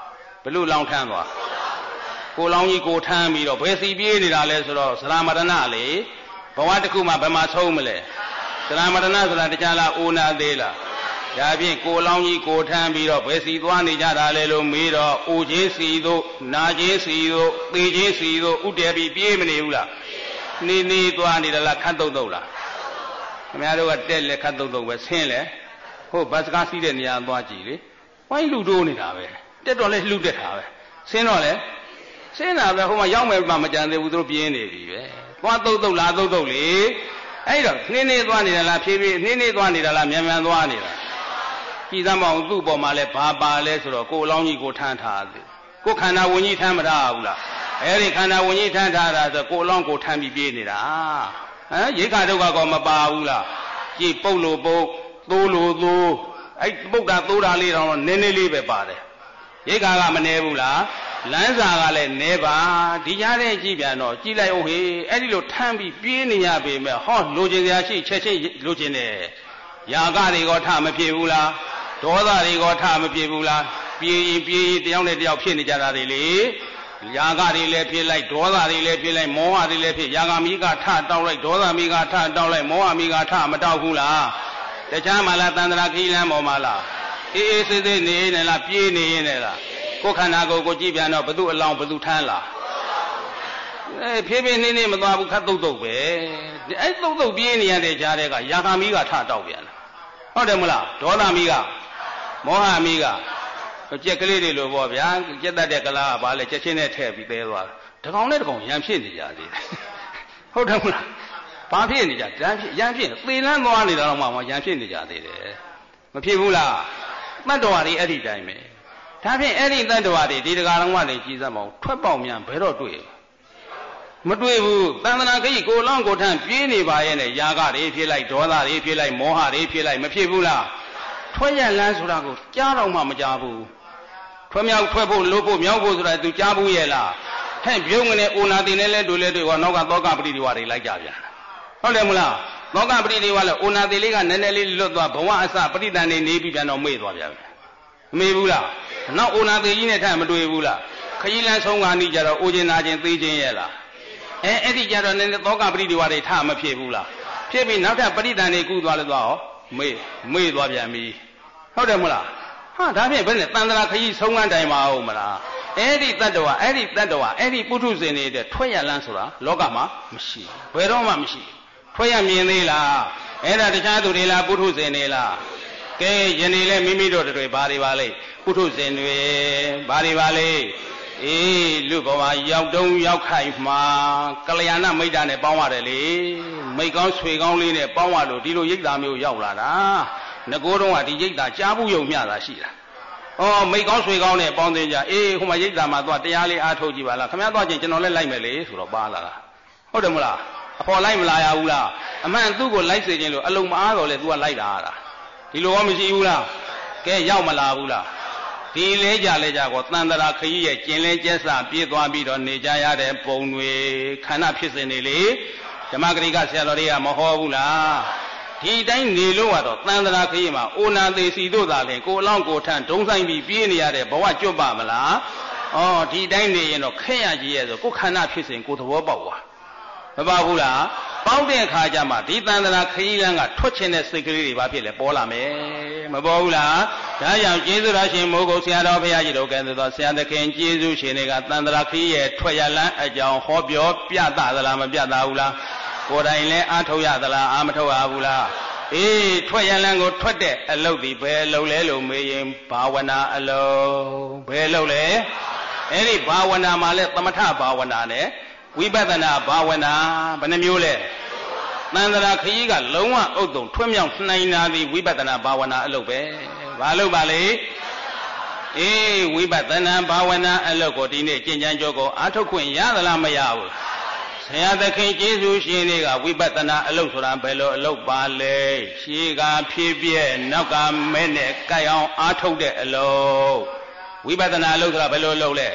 ဘလူလောင်ထမ်းသွားကိုလောင်ကြီးကိုထမ်းပြီးတော့ဘယ်စီပြေးနေတာလဲဆိုတော့သရမရဏလေဘဝတစ်ခုမှဘယ်မှာဆုံးမလဲသရမရဏဆိုတာတခြားလားအိုနာသေးလားဒါဖြင့်ကိုလောင်ကြီးကိုထမ်းပြီးတော့ဘယ်စီသွားနေကြတာလဲလို့မေးတော့အိုချင်းစီတို့နာချင်းစီတို့သေချင်းစီတို့ဥတည်ပြီးပြေးမနေဘူးလားနေနေသွားနေတယ်လားခတ်တုတ်တုတ်လားခင်ဗျားတို့ကတက်လက်ခတ်တုတ်တုတ်ပဲဆင်းလဲဟုတ်ဘတ်စကားစီးတဲ့နေရာသွားကြည့်လေဝိုင်းလူတိုးနေတာပဲတက်တော့လဲလှုပ်တက်တာပဲဆင်းတော့လဲဆင်းတာပဲဟိုမှာရောက်မယ်မှမကြံသေးဘူးသူတို့ပြင်းနေပြီပဲသွားတုတ်တုတ်လားတုတ်တုတ်လေအဲ့တော့နှင်းနှင်းသွားနေတယ်လားဖြည်းဖြည်းနှင်းနှင်းသွားနေတာလားမြန်မြန်သွားနေတာကြည်သမောင်သူ့ပေါ်မှာလဲဘာပါလဲဆိုတော့ကိုအလောင်းကြီးကိုထမ်းထားတယ်ကိုခန္ဓာဝင်ကြီးထမ်းမထားဘူးလားအဲ့ဒီခန္ဓာဝင်ကြီးထမ်းထားတာဆိုကိုအလောင်းကိုထမ်းပြီးပြေးနေတာဟမ်ရိခါဒုက္ခကောမပါဘူးလားကြည်ပုတ်လို့ပုတ်သိုးလို့သိုးအဲ့ပုတ်တာသိုးတာလေးတော့နည်းနည်းလေးပဲပါတယ်ရိခါကမနေဘူးလားလမ်းစာကလည်းနေပါဒီကြားတဲ့ကြည့်ပြန်တော့ကြည့်လိုက်အောင်ဟေးအဲ့ဒီလိုထမ်းပြီးပြေးနေရပေမဲ့ဟောလိုချင်စရာရှိချက်ချင်းလိုချင်တယ်ယာကတွေကထမဖြစ်ဘူးလားဒေါသတွေကထမဖြစ်ဘူးလားပြေးရင်ပြေးရင်တယောက်နဲ့တယောက်ဖြစ်နေကြတာတွေလေယာကတွေလည်းဖြစ်လိုက်ဒေါသတွေလည်းဖြစ်လိုက်မောဟတွေလည်းဖြစ်ယာကမိကထတောက်လိုက်ဒေါသမိကထတောက်လိုက်မောဟမိကထမတောက်ဘူးလားတခြားမှလားတန္တရာခီးလမ်းပေါ်မှာလားအေးအေးဆေးဆေးနေနေလားပြေးနေနေလားကိုယ်ခန္ဓာကိုယ်ကိုကြည့်ပြန်တော့ဘသူအလောင်းဘသူထမ်းလားအဲဖြည်းဖြည်းနေနေမသွားဘူးခတ်တုတ်တုတ်ပဲအဲတုတ်တုတ်ပြေးနေရတဲ့ကြားတဲ့ကယာကမိကထတောက်ပြန်တယ်ဟုတ်တယ်မလားဒေါသမိကမောဟမိကကြက်ကလေးတွေလိုပေါ့ဗျာကြက်တတ်တဲ့ကလားကဘာလဲချက်ချင်းနဲ့ထည့်ပြီးသေးသွားတာတကောင်နဲ့တကောင်ရံဖြစ်နေကြသေးတယ်ဟုတ်တယ်မလားဘာဖြစ်နေကြရံဖြစ်ရံဖြစ်သေလန်းသွားနေတာတော့မှမရံဖြစ်နေကြသေးတယ်မဖြစ်ဘူးလားတတ္တဝါတွေအဲ့ဒီတိုင်းပဲဒါဖြင့်အဲ့ဒီတတ္တဝါတွေဒီတရားတော်ကလည်းကြည်စမ်းမအောင်ထွက်ပေါက်မြန်ဘယ်တော့တွေ့မတွေ့ဘူးသန္တနာခကြီးကိုလောင်းကိုထမ်းပြေးနေပါရဲ့နဲ့ယာကတွေဖြစ်လိုက်ဒေါသတွေဖြစ်လိုက်မောဟတွေဖြစ်လိုက်မဖြစ်ဘူးလားထွက်ရလန်းဆိုတာကိုကြားတော့မှမကြားဘူးထွက်မြောက်ထွက်ဖို့လို့ဖို့မြောက်ဖို့ဆိုတာ तू ကြားဘူးရဲ့လားဟဲ့ပြုံးငနဲ့အိုနာတင်နဲ့လဲတွေ့လဲတွေ့ဟောနောက်ကသောကပရိဒီဝါတွေလိုက်ကြပြန်ဟုတ်တယ်မလားသောကပရိဒီဝါလဲအိုနာတင်လေးကနည်းနည်းလေးလွတ်သွားဘဝအစပရိတန်နေနေပြီးပြန်တော့မေ့သွားပြန်မမေ့ဘူးလားနောက်အိုနာသေးကြီးနဲ့ထပ်မတွေ့ဘူးလားခကြီးလန်းဆုံးကနေကြတော့အိုကျင်နာကျင်သေးခြင်းရဲ့လားအဲအဲ့ဒီကြတော့နည်းနည်းသောကပရိဒီဝါတွေထမဖြစ်ဘူးလားဖြစ်ပြီးနောက်ထပ်ပရိတန်နေကူးသွားလို့သွားဟောမေ့မေ့သွားပြန်ပြီဟုတ်တယ်မလားဟာဒါဖြင့်ဘယ်နဲ့တန်တရာခကြီးဆုံးကန်းတိုင်မအောင်မလားအဲ့ဒီတတ္တဝါအဲ့ဒီတတ္တဝါအဲ့ဒီပုထုဇဉ်နေတဲ့ထွက်ရလန်းဆိုတာလောကမှာမရှိဘယ်တော့မှမရှိထွက်ရမြင်သေးလားအဲ့ဒါတခြားသူတွေလားပုထုဇဉ်တွေလားကဲယနေ့လဲမိမိတို့တွေဘာတွေပါလဲပုထုဇဉ်တွေဘာတွေပါလဲအေးလူဘဝရောက်တုံးရောက်ခိုက်မှာကလျာဏမိတ်တာနဲ့ပေါင်းရတယ်လေမိတ်ကောင်းဆွေကောင်းလေးနဲ့ပေါင်းရလို့ဒီလိုရိပ်သာမျိုးရောက်လာတာငကိုးတုံးကဒီရိပ်သာကြားဘူးယုံမျှတာရှိတာဩမိတ်ကောင်းဆွေကောင်းနဲ့ပေါင်းတင်ကြအေးဟိုမှာရိပ်သာမှာသွားတရားလေးအားထုတ်ကြည့်ပါလားခမည်းသွားချင်းကျွန်တော်လည်းလိုက်မယ်လေဆိုတော့ပါလာတာဟုတ်တယ်မလားအဖော်လိုက်မလာရဘူးလားအမှန်သူ့ကိုလိုက်စေခြင်းလို့အလုံးမအားတော့လေ तू ကလိုက်တာတာဒီလိုရောမရှိဘူးလားကဲရောက်မလာဘူးလားဒီလဲကြလဲကြကောတန်တရာခကြီးရဲ့ကျင်လဲကျက်စပြေးသွားပြီးတော့နေကြရတဲ့ပုံတွေခန္ဓာဖြစ်စဉ်တွေလေဓမ္မဂရိကဆရာတော်တွေကမဟောဘူးလားဒီတိုင်းနေလို့ကတော့တန်တရာခကြီးမှာအိုနာသေးစီတို့သာလဲကိုအလောင်းကိုထမ်းဒုံဆိုင်ပြီးပြေးနေရတဲ့ဘဝကျွတ်ပါမလားဩဒီတိုင်းနေရင်တော့ခဲရကြီးရဲ့ဆိုကိုခန္ဓာဖြစ်စဉ်ကိုသဘောပေါက်သွားမပေါက်ဘူးလားပေါက်တဲ့အခါကျမှဒီတန်တရာခကြီးလန်းကထွက်ချင်တဲ့စိတ်ကလေးတွေဘာဖြစ်လဲပေါ်လာမယ်မပေါ်ဘူးလားဒါကြောင့်ကျေးဇူးတော်ရှင်မိုးကုတ်ဆရာတော်ဘုရားကြီးတို့ကဲသောဆရာသခင်ကျေးဇူးရှင်တွေကတန်တရာခကြီးရဲ့ထွက်ရလန်းအကြောင်းဟောပြောပြသသလားမပြသဘူးလားကိုယ်တိုင်လည်းအားထုတ်ရသလားအားမထုတ်ရဘူးလားအေးထွက်ရလန်းကိုထွက်တဲ့အလုပ်ဒီဘယ်အလုပ်လဲလို့မေးရင်ဘာဝနာအလုပ်ဘယ်အလုပ်လဲအဲ့ဒီဘာဝနာမှာလဲသမထဘာဝနာနဲ့ဝိပဿနာဘာဝနာဘယ်နှမျိုးလဲတန်တရာခကြီးကလုံးဝဥဒ္ဒုံထွတ်မြောက်နိုင်နာသည်ဝိပဿနာဘာဝနာအလုပ်ပဲဘာလုပ်ပါလဲအေးဝိပဿနာဘာဝနာအလုပ်ကိုဒီနေ့ကျင့်ကြံကြိုးကိုအားထုတ်ခွင့်ရသလားမရဘူးဆရာသခင်ကျေးဇူးရှင်တွေကဝိပဿနာအလုပ်ဆိုတာဘယ်လိုအလုပ်ပါလဲရှေးကဖြည့်ပြည့်နောက်ကမဲနဲ့ကြိုက်အောင်အားထုတ်တဲ့အလုပ်ဝိပဿနာအလုပ်ဆိုတာဘယ်လိုအလုပ်လဲ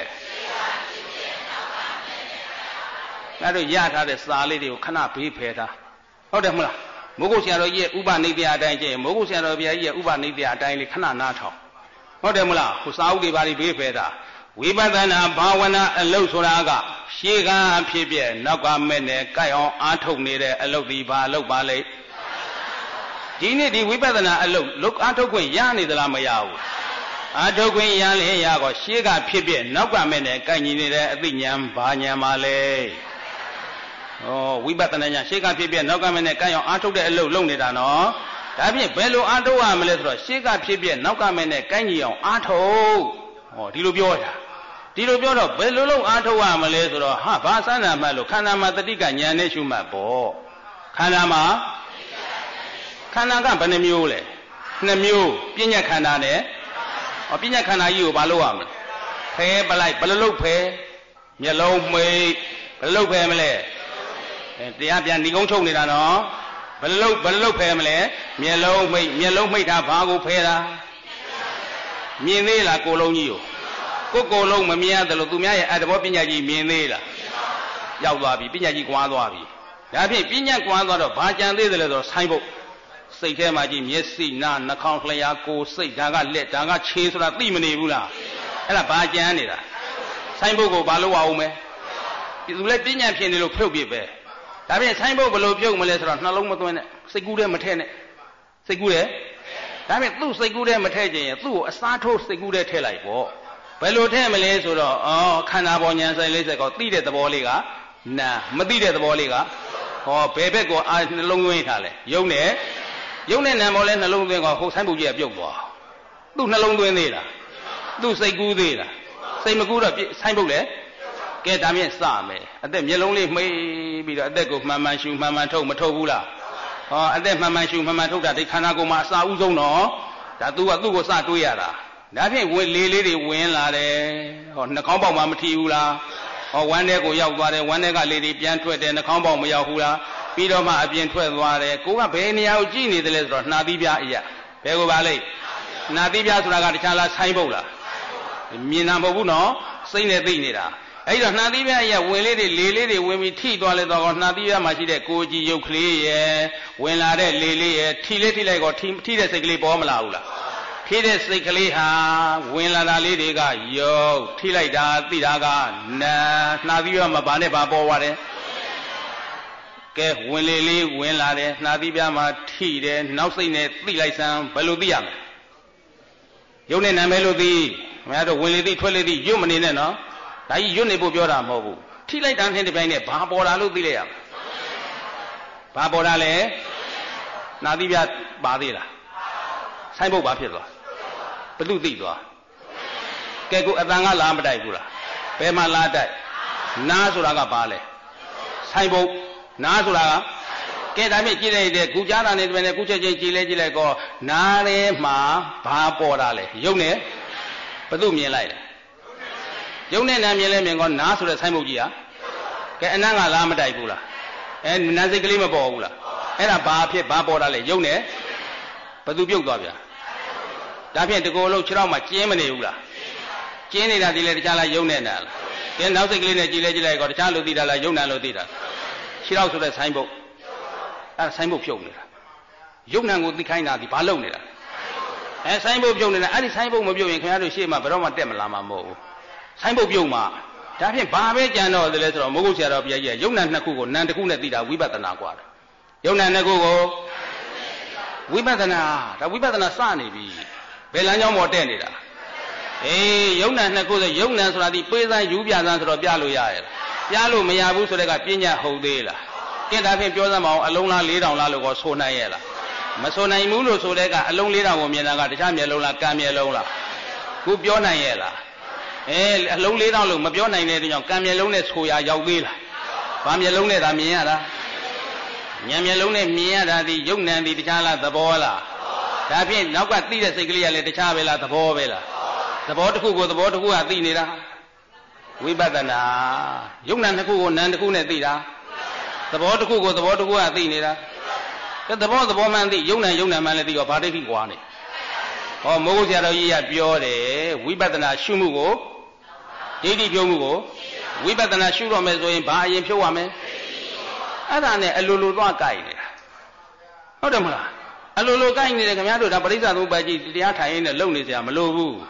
အဲ့တို့ရထားတဲ့စာလေးတွေကိုခဏဘေးဖယ်ထားဟုတ်တယ်မလားမိုးကုတ်ဆရာတော်ကြီးရဲ့ဥပနိဒေယအတိုင်းကျင့်မိုးကုတ်ဆရာတော်ဘုရားကြီးရဲ့ဥပနိဒေယအတိုင်းလေးခဏနားထောင်ဟုတ်တယ်မလားခုစာအုပ်တွေဘာတွေဘေးဖယ်ထားဝဝိပဿနာဘာဝနာအလုပ်ဆိုတာကရှေ့ကဖြစ်ပြနောက်ကမဲ့နဲ့ကြိုက်အောင်အားထုတ်နေတဲ့အလုပ်ဒီဘာအလုပ်ပါလဲဒီနေ့ဒီဝိပဿနာအလုပ်လုအားထုတ်ခွင့်ရနေသလားမရဘူးအားထုတ်ခွင့်ရလေရတော့ရှေ့ကဖြစ်ပြနောက်ကမဲ့နဲ့ကြိုက်ညီနေတဲ့အသိဉာဏ်ဘာဉာဏ်ပါလဲဩဝိပဿနာဉာဏ်ရှေ့ကဖြစ်ပြနောက်ကမဲ့နဲ့ကြိုက်အောင်အားထုတ်တဲ့အလုပ်လုပ်နေတာနော်ဒါဖြင့်ဘယ်လိုအားထုတ်ရမလဲဆိုတော့ရှေ့ကဖြစ်ပြနောက်ကမဲ့နဲ့ကြိုက်ညီအောင်အားထုတ်ဟောဒီလိုပြောတာဒီလိုပြောတော့ဘယ်လိုလုပ်အားထုတ်ရမလဲဆိုတော့ဟာဘာစမ်းနာမှလို့ခန္ဓာမှာတတိကဉာဏ်နဲ့ရှုမှတ်ပေါ့ခန္ဓာမှာခန္ဓာကဘယ်နှမျိုးလဲနှစ်မျိုးပညာခန္ဓာနဲ့ဟောပညာခန္ဓာကြီးကိုဘာလုပ်ရမလဲဖဲပလိုက်ဘယ်လိုလုပ်ဖဲမျက်လုံးမိတ်ဘယ်လိုလုပ်ဖဲမလဲအဲတရားပြန်ဒီကုန်းချုပ်နေတာနော်ဘယ်လိုလုပ်ဘယ်လိုလုပ်ဖဲမလဲမျက်လုံးမိတ်မျက်လုံးမိတ်တာဘာကိုဖဲတာမြင်သေးလားကိုယ်လုံးကြီးကိုကိုယ်ကိုယ်လုံးမမြင်ရတယ်လို့သူများရဲ့အတ္တဘောပညာကြီးမြင်သေးလားရောက်သွားပြီပညာကြီးကွာသွားပြီဒါဖြင့်ပညာကွာသွားတော့ဘာကြံသေးတယ်လဲဆိုတော့ဆိုင်းဖို့စိတ်ထဲမှာကြည့်မျက်စိနာနှာခေါင်းလျှာကိုယ်စိတ်ဒါကလက်ဒါကခြေဆိုတာသိမနေဘူးလားအဲ့ဒါဘာကြံနေတာဆိုင်းဖို့ကိုဘာလို့အောင်မဲသူလည်းပညာဖြစ်နေလို့ဖြုတ်ပြပဲဒါဖြင့်ဆိုင်းဖို့ဘယ်လိုဖြုတ်မလဲဆိုတော့နှလုံးမသွင်းနဲ့စိတ်ကူးထဲမထဲနဲ့စိတ်ကူးတယ်ဒါဖြင့်သူ့စိတ်ကူးထဲမထဲခြင်းရင်သူ့ကိုအစားထိုးစိတ်ကူးထဲထည့်လိုက်ပေါ့ဘယ်လိုထဲမလဲဆိုတော့အော်ခန္ဓာပေါ်ဉာဏ်ဆိုင်လေးစက်ကောသိတဲ့သဘောလေးကနာမသိတဲ့သဘောလေးကဟောဘယ်ဘက်ကိုအာနှလုံးသွင်းထားလဲယုံနဲ့ယုံနဲ့နာမောလဲနှလုံးသွင်းကောဟိုဆိုင်းပုတ်ကြီးကပြုတ်သွားသူ့နှလုံးသွင်းသေးလားသူ့စိတ်ကူးသေးလားစိတ်မကူးတော့ဆိုင်းပုတ်လဲကဲဒါမြင့်စမယ်အသက်မျက်လုံးလေးမှိတ်ပြီးတော့အသက်ကိုမှန်မှန်ရှူမှန်မှန်ထုတ်မထုတ်ဘူးလားဟောအသက်မှန်မှန်ရှူမှန်မှန်ထုတ်တာဒီခန္ဓာကိုယ်မှာအစာဥဆုံးတော့ဒါ तू ကသူ့ကိုစတွေးရတာဒါဖြင့်ဝင်လေးလေးတွေဝင်လာတယ်ဟောနှာခေါင်းပေါက်မှမထီဘူးလားဟောဝမ်းထဲကိုရောက်သွားတယ်ဝမ်းထဲကလေးတွေပြန်ထွက်တယ်နှာခေါင်းပေါက်မရောက်ဘူးလားပြီးတော့မှအပြင်ထွက်သွားတယ်ကိုကဘယ်နေရာကိုကြည့်နေတယ်လဲဆိုတော့နှာသီးပြားအရာဘယ်ကိုပါလဲနှာသီးပြားဆိုတာကတခြားလားဆိုင်းပုတ်လားမြင်တာမဟုတ်ဘူးနော်စိတ်နဲ့သိနေတာအဲ့တော့နှာသီးပြားအရာဝင်လေးတွေလေးလေးတွေဝင်ပြီးထိသွားလဲတော့နှာသီးပြားမှာရှိတဲ့ကိုကြီးရုပ်ကလေးရဲ့ဝင်လာတဲ့လေးလေးရဲ့ထိလေးထိလိုက်ကောထိထိတဲ့စိတ်ကလေးပေါ်မလာဘူးလားထိတဲ့စိတ်ကလေးဟာဝင်လာတာလေးတွေကယုတ်ထိလိုက်တာသိတာကနာနှာသီးပြားမှာဘာနဲ့ဘာပေါ်သွားတယ်ကဲဝင်လေလေးဝင်လာတယ်နှာသီးပြားမှာထိတယ်နောက်စိတ်နဲ့သိလိုက်စမ်းဘယ်လိုသိရမလဲယုံနဲ့နာမည်လို့သိခင်ဗျားတို့ဝင်လေသိထွက်လေသိယွတ်မနေနဲ့နော်ဒါကြီးယွတ်နေဖို့ပြောတာမဟုတ်ဘူးထိလိုက်တာနဲ့ဒီပိုင်းနဲ့ဘာပေါ်တာလို့သိလိုက်ရမလဲဘာပေါ်တာလဲနှာသီးပြားပါသေးလားဆိုင်းဖို့ဘာဖြစ်သွားဘလူသိသွားကဲကိုအတန်ကလားမတိုက်ဘူးလားဘယ်မှာလားတိုက်နားဆိုတာကဘာလဲဆိုင်းဖို့နားဆိုတာကဲဒါမြင့်ကြည့်လိုက်တဲ့ကုကြားတာနဲ့တပည့်နဲ့ကုချက်ချင်းကြည့်လဲကြည့်လိုက်ကောနားထဲမှာဘာပေါ်တာလဲယုံနဲ့ဘသူမြင်လိုက်လဲယုံနဲ့နားမြင်လဲမြင်ကောနားဆိုတဲ့ဆိုင်းဖို့ကြီးဟာကဲအနံ့ကလားမတိုက်ဘူးလားအဲနားစိတ်ကလေးမပေါ်ဘူးလားအဲ့ဒါဘာဖြစ်ဘာပေါ်တာလဲယုံနဲ့ဘသူပြုတ်သွားဗျာဒါဖြင့်တကောလုံးခြေထောက်မှာကျင်းမနေဘူးလားကျင်းနေတာဒီလေတခြားလားယုံနေတာလားကဲနောက်စိတ်ကလေးနဲ့ကြည်လဲကြည်လိုက်ကောတခြားလို့သိတာလားယုံနာလို့သိတာခြေထောက်ဆိုတဲ့ဆိုင်းပုတ်အဲ့ဆိုင်းပုတ်ဖြုတ်နေတာယုံနာကိုသိခိုင်းတာဒီဘာလုပ်နေတာအဲဆိုင်းပုတ်ဖြုတ်နေတာအဲ့ဒီဆိုင်းပုတ်မဖြုတ်ရင်ခင်ဗျားတို့ရှေ့မှာဘယ်တော့မှတက်မလာမှာမဟုတ်ဘူးဆိုင်းပုတ်ဖြုတ်မှာဒါဖြင့်ဘာပဲကြံတော့တယ်လဲဆိုတော့မိုးကုတ်ဆရာတော်ဘုရားကြီးကယုံနာနှစ်ခုကိုနံတစ်ခုနဲ့သိတာဝိပဿနာกว่าတယ်ယုံနာနှစ်ခုကိုဝိပဿနာဒါဝိပဿနာစနေပြီဘယ်လမ်းကြောင်းပေါ်တက်နေတာအေးယုံနာနှစ်ခုဆိုယုံနာဆိုတာဒီပေးစမ်းယူပြစမ်းဆိုတော့ပြလို့ရရဲ့ပြလို့မရဘူးဆိုတဲ့ကပညာဟုတ်သေးလားကဲဒါဖြင့်ပြောစမ်းမအောင်အလုံးလားလေးတောင်လားလို့ကောဆိုနိုင်ရဲ့လားမဆိုနိုင်ဘူးလို့ဆိုတဲ့ကအလုံးလေးတောင်ကိုမြင်တာကတခြားမျက်လုံးလားကံမျက်လုံးလားခုပြောနိုင်ရဲ့လားအဲအလုံးလေးတောင်လို့မပြောနိုင်တဲ့ကြောင့်ကံမျက်လုံးနဲ့ဆိုရရောက်သေးလားဘာမျက်လုံးနဲ့သာမြင်ရတာဉာဏ်မျက်လုံးနဲ့မြင်ရတာဒီယုံနာဒီတခြားလားသဘောလားဒါဖြင့်နောက်ကသိတဲ့စိတ်ကလေးကလည်းတခြားပဲလားသဘောပဲလားသဘောတစ်ခုကိုသဘောတစ်ခုကသိနေတာဝိပဿနာယုံနာတစ်ခုကိုနာမ်တစ်ခုနဲ့သိတာသဘောတစ်ခုကိုသဘောတစ်ခုကသိနေတာကဲသဘောသဘောမှန်သိယုံနာယုံနာမှန်လည်းသိရောဘာတိတိကွာနေဟောမိုးကုတ်ဆရာတော်ကြီးကပြောတယ်ဝိပဿနာရှုမှုကိုဒိဋ္ဌိဖြုတ်မှုကိုဝိပဿနာရှုတော့မယ်ဆိုရင်ဘာအရင်ဖြုတ်ရမလဲအဲ့ဒါနဲ့အလိုလိုသွားကြိုက်နေတာဟုတ်တယ်မလားအလိုလိုကြိုက်နေတယ်ခင်ဗျားတို့ဒါပရိစ္ဆာသုံးပါးကြီးတရားထိုင်ရင်းနဲ့လုံနေစရာမလိုဘူး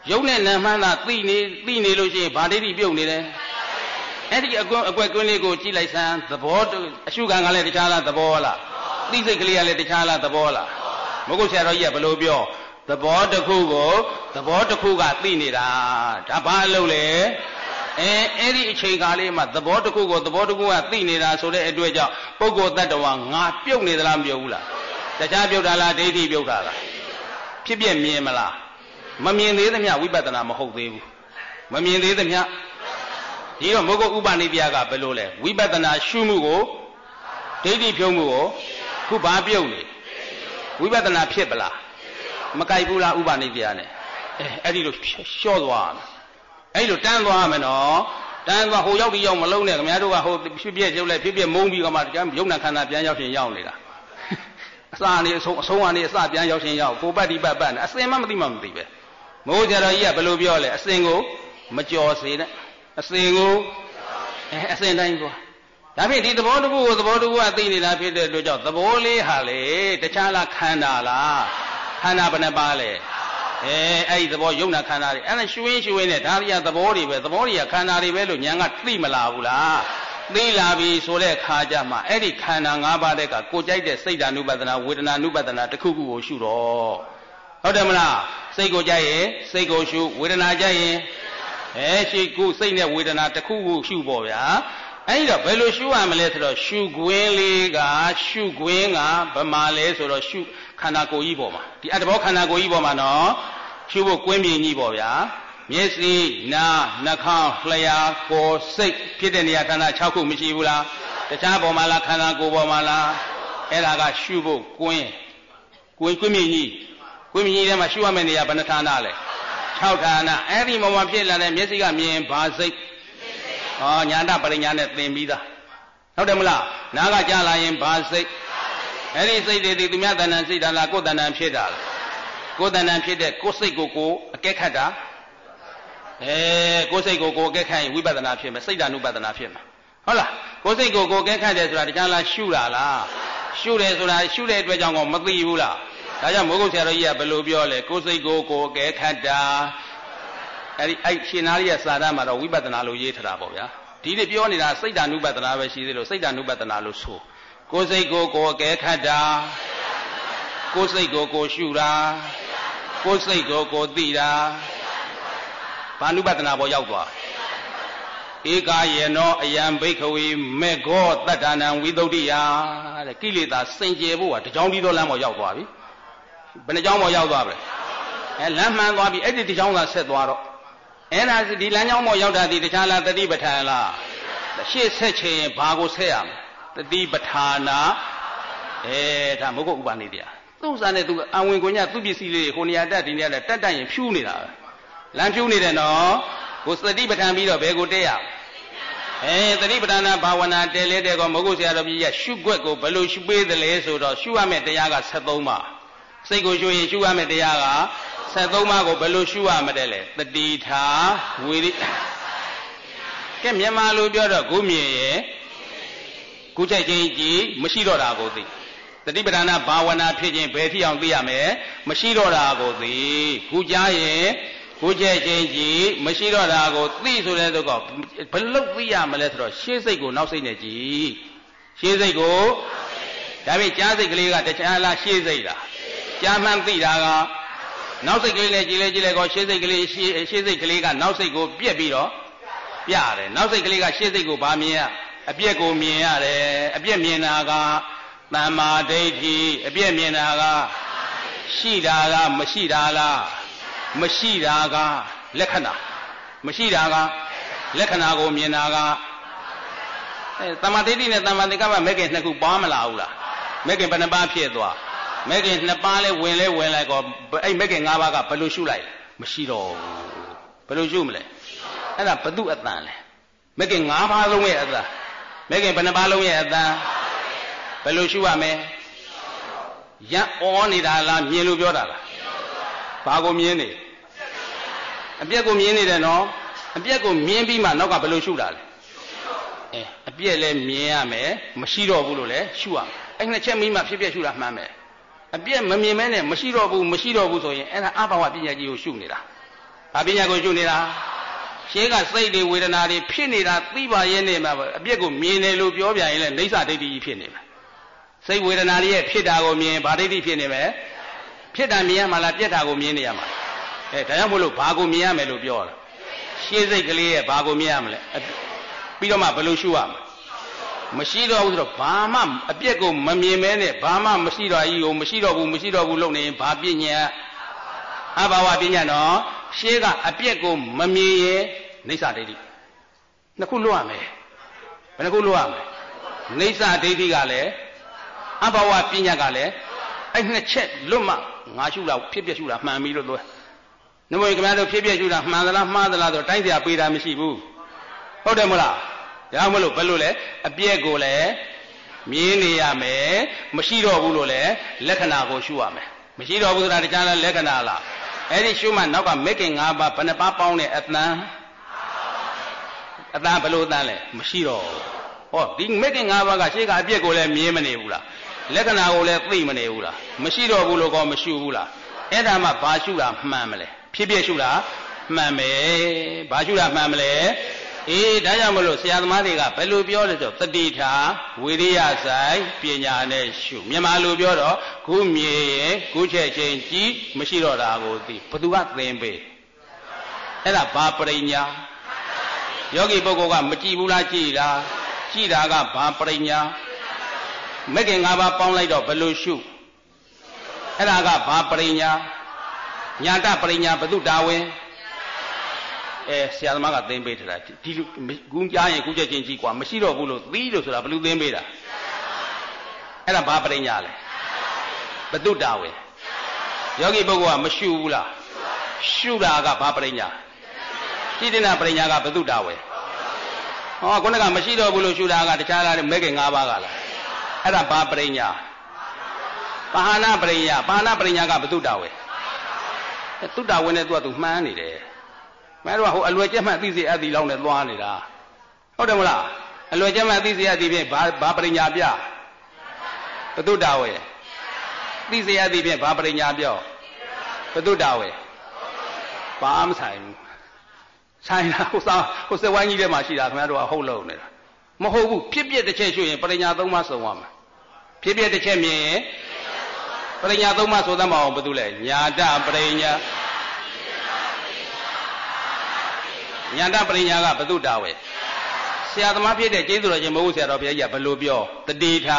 ရုပ်နဲ့နာမ်မှန်းသာသိနေသိနေလို့ရှိရင်ဗာဒိဋ္ဌိပြုတ်နေတယ်အဲ့ဒီအကွအကွက်ကွင်းလေးကိုကြည့်လိုက်စမ်းသဘောအရှုခံကလည်းတခြားလားသဘောလားသိစိတ်ကလေးကလည်းတခြားလားသဘောလားမဟုတ်ဆရာတော်ကြီးကဘယ်လိုပြောသဘောတစ်ခုကိုသဘောတစ်ခုကသိနေတာဒါဘာလို့လဲအဲအဲ့ဒီအချိန်ကားလေးမှာသဘောတစ်ခုကိုသဘောတစ်ခုကသိနေတာဆိုတဲ့အတွက်ကြောင့်ပုဂ္ဂိုလ်တ attva ငါပြုတ်နေသလားမပြုတ်ဘူးလားတခြားပြုတ်တာလားဒိဋ္ဌိပြုတ်တာလားဖြစ်ပြမြင်မလားမမြင်သေးသမျှဝိပဿနာမဟုတ်သေးဘူးမမြင်သေးသမျှဒီတော့မုဂ္ဂဥပနိတရားကဘယ်လိုလဲဝိပဿနာရှုမှုကိုဒိဋ္ဌိဖြုံးမှုကိုခုဘာပြုတ်နေဝိပဿနာဖြစ်ပလားမကြိုက်ဘူးလားဥပနိတရားနဲ့အဲအဲ့ဒီလိုလျှော့သွားမယ်အဲ့လိုတန်းသွားမယ်နော်တန်းသွားဟိုရောက်ဒီရောက်မလုံးနဲ့ခင်ဗျားတို့ကဟိုဖြစ်ပြရုပ်လိုက်ဖြစ်ပြမုန်းပြီးတော့မှရုပ်နာခန္ဓာပြန်ရောက်ရှင်ရောက်နေတာအစာနေအဆုံးအဆုံးကနေအစပြန်ရောက်ရှင်ရောက်ကိုပတ်ဒီပတ်ပတ်နဲ့အစင်မှမသိမှမသိပဲမိုးကြတော်ကြီးကဘယ်လိုပြောလဲအစင်ကိုမကြော်စေနဲ့အစင်ကိုအဲအစင်တိုင်းသွားဒါဖြင့်ဒီသဘောတစ်ခုကိုသဘောတစ်ခုကသိနေတာဖြစ်တဲ့အတွက်ကြောင့်သဘောလေးဟာလေတခြားလားခန္ဓာလားခန္ဓာဘယ်နှပါလဲအဲအဲ့ဒီသဘောယုံနာခန္ဓာတွေအဲ့ဒါရှုရင်းရှုရင်းနဲ့ဒါတွေကသဘောတွေပဲသဘောတွေကခန္ဓာတွေပဲလို့ဉာဏ်ကသိမလာဘူးလားသိလာပြီဆိုတဲ့အခါကျမှအဲ့ဒီခန္ဓာ၅ပါးတဲ့ကကိုကြိုက်တဲ့စိတ်ဓာနုပဒနာဝေဒနာနုပဒနာတစ်ခုခုကိုရှုတော့ဟုတ်တယ်မလားစိတ်ကိုကြိုက်ရင်စိတ်ကိုရှုဝေဒနာကြိုက်ရင်အဲရှိကိုစိတ်နဲ့ဝေဒနာတစ်ခုခုရှုပေါ့ဗျာအဲ့ဒီတော့ဘယ်လိုရှုရမလဲဆိုတော့ရှုခွင်းလေးကရှုခွင်းကဗမာလဲဆိုတော့ရှုခန္ဓာကိုယ်ကြီးပေါ်မှာဒီအတ္တဘောခန္ဓာကိုယ်ကြီးပေါ်မှာနော်ရှုဖို့ကွင်းပြင်းကြီးပေါ့ဗျာမျက်စိနားနှာခေါင်းလျှာကိုယ်စိတ်ဖြစ်တဲ့နေရာဌာန၆ခုမရှိဘူးလားတခြားပေါ်မှာလားခန္ဓာကိုယ်ပေါ်မှာလားအဲ့ဒါကရှုဖို့ကွင်းကွင်းကွင်းပြင်းကြီးကွင်းပြင်းကြီးထဲမှာရှုရမယ့်နေရာဘယ်နှဌာနလဲ၆ဌာနအဲ့ဒီမှာဖြစ်လာတဲ့မျက်စိကမြင်ဘာစိတ်ဟောညာတပရိညာနဲ့သင်ပြီးသားဟုတ်တယ်မလားနားကကြားလာရင်ဘာစိတ်အဲ့ဒီစိတ်တွေဒီသူများတဏ္ဍာစိတ်တာလားကိုယ်တဏ္ဍာဖြစ်တာလားကိုယ်တဏ္ဍာဖြစ်တဲ့ကိုယ်စိတ်ကိုကိုအကဲခတ်တာအဲကိုယ်စိတ်ကိုကိုအကဲခတ်ရင်ဝိပဿနာဖြစ်မယ်စိတ်ဓာနုပဿနာဖြစ်မယ်ဟုတ်လားကိုယ်စိတ်ကိုကိုအကဲခတ်တယ်ဆိုတာတခြားလားရှုတာလားရှုတယ်ဆိုတာရှုတဲ့အတွက်ကြောင့်ကောမသိဘူးလားဒါကြောင့်မိုးကုတ်ဆရာတော်ကြီးကဘယ်လိုပြောလဲကိုယ်စိတ်ကိုကိုအကဲခတ်တာအဲ့ဒီအဲ့ရှင်နာရီရဲ့စာတမ်းမှာတော့ဝိပဿနာလို့ရေးထားတာပေါ့ဗျာဒီနေ့ပြောနေတာစိတ်ဓာနုပဿနာပဲရှိသေးလို့စိတ်ဓာနုပဿနာလို့ဆိုကိုယ်စိတ်ကိုကိုအကဲခတ်တာကိုယ်စိတ်ကိုကိုရှုတာကိုယ်စိတ်ကိုကိုသိတာဘာနုပဿနာပေါ်ရောက်သွားဧကာယေနောအယံဘိက္ခဝေမေဃောတတ္တနံဝိသုဒ္ဓိယတဲ့ကိလေသာစင်ကြယ်ဖို့ကတကြောင်ဒီတော့လမ်းပေါ်ရောက်သွားပြီဘယ်နှကြောင်ပေါ်ရောက်သွားပြီအဲလမ်းမှန်သွားပြီအဲ့ဒီတကြောင်သာဆက်သွားတော့အဲ့ဒါဒီလမ်းကြောင်းပေါ်ရောက်တာဒီတခြားလားတတိပဋ္ဌာန်လားရှေ့ဆက်ချင်ဘာကိုဆက်ရမလဲတတိပဋ္ဌာနာအဲဒါမဟုတ်ဥပနိတရားသူ့စားနဲ့သူအဝင်ကိုညသူ့ပစ္စည်းလေးကိုနေရာတက်ဒီနေရာတက်တက်တက်ရင်ဖြူးနေတာပဲလမ်းဖြူးနေတယ်နော်ကိုသတိပဋ္ဌာန်ပြီးတော့ဘယ်ကိုတက်ရအဲသတိပဋ္ဌာနာဘာဝနာတဲလဲတဲ့ကောမဟုတ်ဆရာတော်ကြီးကရှုွက်ကိုဘယ်လိုရှုပေးသလဲဆိုတော့ရှုရမယ့်တရားကဆက်သုံးပါစိတ်ကိုရှုရင်ရှုရမယ့်တရားကဆက်သုံးပါးကိုဘယ်လိုရှုရမလဲလဲတတိထာဝိရိကဲမြန်မာလိုပြောတော့ကိုမြင်ရဲ့ကိုကြိုက်ခြင်းကြည်မရှိတော့တာကိုသိတတိပဌာနာဘာဝနာဖြစ်ခြင်းဘယ်ထိအောင်သိရမယ်မရှိတော့တာကိုသိကိုကြားရင်ကိုကြိုက်ခြင်းကြည်မရှိတော့တာကိုသိဆိုတဲ့တော့ဘယ်လိုသိရမလဲဆိုတော့ရှေးစိတ်ကိုနောက်စိတ်နဲ့ကြည်ရှေးစိတ်ကိုဒါပေမဲ့ကြားစိတ်ကလေးကတခြားလားရှေးစိတ်လားကြားမှန်းသိတာကနောက်စိတ်ကလေးနဲ့ကြည်လဲကြည်လဲကောရှေးစိတ်ကလေးရှေးရှေးစိတ်ကလေးကနောက်စိတ်ကိုပြက်ပြီးတော့ပြရတယ်နောက်စိတ်ကလေးကရှေးစိတ်ကိုဗာမြင်ရအပြက်ကိုမြင်ရတယ်အပြက်မြင်တာကတမ္မာဒိဋ္ဌိအပြက်မြင်တာကရှိတာကမရှိတာလားမရှိတာကလက္ခဏာမရှိတာကလက္ခဏာကိုမြင်တာကအဲတမ္မာဒိဋ္ဌိနဲ့တမ္မာသင်္ကပ္ပမဲ့ခင်နှစ်ခုပါမလာဘူးလားမဲ့ခင်ဘယ်နှပါးဖြစ်သွားမဲ့ခင်နှစ်ပါးလဲဝင်လဲဝင်လိုက်ကောအဲ့မဲ့ခင်၅ပါးကဘယ်လိုရှုလိုက်မရှိတော့ဘူးဘယ်လိုရှုမလဲအဲ့ဒါဘသူအတန်လဲမဲ့ခင်၅ပါးလုံးရဲ့အတန်မဲ့ခင်ဘယ်နှပါးလုံးရဲ့အတန်ဘယ်လိုရှုရမလဲရံဩနေတာလားမြင်လို့ပြောတာလားဘာကိုမြင်နေအပြက်ကိုမြင်နေတယ်နော်အပြက်ကိုမြင်ပြီးမှနောက်ကဘယ်လိုရှုတာလဲအဲအပြက်လဲမြင်ရမယ်မရှိတော့ဘူးလို့လဲရှုရမယ်အဲ့နှစ်ချက်မိမှဖြစ်ဖြစ်ရှုတာမှန်မယ်အပြက်မမြင်မဲနဲ့မရှိတော့ဘူးမရှိတော့ဘူးဆိုရင်အဲ့ဒါအဘာဝပညာကြီးကိုရှုနေတာဘာပညာကိုရှုနေတာရှင်းကစိတ်တွေဝေဒနာတွေဖြစ်နေတာသိပါရဲ့နေမှာအပြစ်ကိုမြင်တယ်လို့ပြောပြရင်လည်းနေဆာဒိဋ္ဌိကြီးဖြစ်နေမှာစိတ်ဝေဒနာတွေရဲ့ဖြစ်တာကိုမြင်ဘာဒိဋ္ဌိဖြစ်နေမယ်ဖြစ်တာမြင်ရမှာလားပြက်တာကိုမြင်နေရမှာအဲဒါကြောင့်မို့လို့ဘာကိုမြင်ရမယ်လို့ပြောတာရှင်းစိတ်ကလေးရဲ့ဘာကိုမြင်ရမလဲပြီးတော့မှဘယ်လိုရှုရမလဲမရှိတော့ဘူးဆိုတော့ဘာမှအပြစ်ကိုမမြင်မဲနဲ့ဘာမှမရှိတော့ကြီးကိုမရှိတော့ဘူးမရှိတော့ဘူးလုပ်နေရင်ဘာပညာအဘာဝပညာနော်ရှင်းကအပြစ်ကိုမမြင်ရင်နေဆာဒိဋ္ဌိနှစ်ခုလွတ်ရမယ်ဘယ်နှခုလွတ်ရမလဲနေဆာဒိဋ္ဌိကလည်းအဘာဝပညာကလည်းအဲ့နှစ်ချက်လွတ်မှငါရှုတာဖြစ်ပြရှုတာမှန်ပြီလို့ပြောနမို့ခင်ဗျားတို့ဖြစ်ပြရှုတာမှန်သလားမှားသလားဆိုတိုင်းစရာပေးတာမရှိဘူးဟုတ်တယ်မလားဒါမှမလို့ဘယ်လိုလဲအပြည့်ကိုလည်းမြင်နေရမယ်မရှိတော့ဘူးလို့လည်းလက္ခဏာကိုရှုရမယ်မရှိတော့ဘူးဆိုတာတခြားလားလက္ခဏာလားအဲ့ဒီရှုမှနောက်ကမက်ကင်၅ပါးဘယ်နှပါးပေါင်းတဲ့အတန်အတန်ဘယ်လိုအတန်လဲမရှိတော့ဟောဒီမက်ကင်၅ပါးကရှေ့ကအပြည့်ကိုလည်းမြင်မနေဘူးလားလက္ခဏာကိုလည်းသိမနေဘူးလားမရှိတော့ဘူးလို့ကောမရှုဘူးလားအဲ့ဒါမှဘာရှုတာမှန်မလဲဖြစ်ဖြစ်ရှုတာမှန်မယ်ဘာရှုတာမှန်မလဲအေးဒါကြောင့်မလို့ဆရာသမားတွေကဘယ်လိုပြောလဲဆိုတတိထာဝိရိယဆိုင်ပညာနဲ့ရှုမြန်မာလိုပြောတော့ခုမြင်ရင်ခုချက်ချင်းကြည့်မရှိတော့တာကိုသိဘသူကသင်ပေးအဲ့ဒါဘာပရိညာယောဂီပုဂ္ဂိုလ်ကမကြည့်ဘူးလားကြည့်လားကြည့်တာကဘာပရိညာမဂ္ဂင်၅ပါးပေါင်းလိုက်တော့ဘယ်လိုရှုအဲ့ဒါကဘာပရိညာညာတပရိညာဘသူတာဝန်အဲဆရာသမားကသင်ပေးထားတာဒီလူကူးကြားရင်ကူးချက်ချင်းကြီးกว่าမရှိတော့ဘူးလို့သီးလို့ဆိုတာဘယ်လိုသင်ပေးတာအဲ့ဒါဘာပရိညာလဲဘသူတာဝင်ယောဂီပုဂ္ဂိုလ်ကမရှုဘူးလားရှုတာကဘာပရိညာဣတိနာပရိညာကဘသူတာဝင်ဟောခုနကမရှိတော့ဘူးလို့ရှုတာကတခြားလားမဲခင်၅ပါးကလားအဲ့ဒါဘာပရိညာပါဟနာပရိညာပါဟနာပရိညာကဘသူတာဝင်သူတာဝင်နဲ့သူကသူမှန်းနေတယ်မဲတော့ဟိုအလွယ်ကျက်မှတ်သိစေအပ်ဒီလောက်နဲ့သွားနေတာဟုတ်တယ်မလားအလွယ်ကျက်မှတ်သိစေအပ်ဒီဖြင့်ဘာဘာပရိညာပြဘသူတာဝဲသိစေအပ်ဒီဖြင့်ဘာပရိညာပြောဘသူတာဝဲဘာမဆိုင်ဘူးဆိုင်တာဟိုစားဟိုစက်ဝိုင်းကြီးထဲမှာရှိတာခင်ဗျားတို့ကဟုတ်လို့နေတာမဟုတ်ဘူးဖြစ်ပြတစ်ချက်ရွှေ့ရင်ပရိညာသုံးပါးစုံရမှာဖြစ်ပြတစ်ချက်မြင်ရင်ပရိညာသုံးပါးဆိုသမ်းမအောင်ဘသူလဲညာတပရိညာညာတပရိညာကဘသူတာဝဲဆရာသမားဖြစ်တဲ့ကျေးဇူးတော်ရှင်မဟုတ်ဆရာတော်ဘုရားကြီးကဘယ်လိုပြောတတိထာ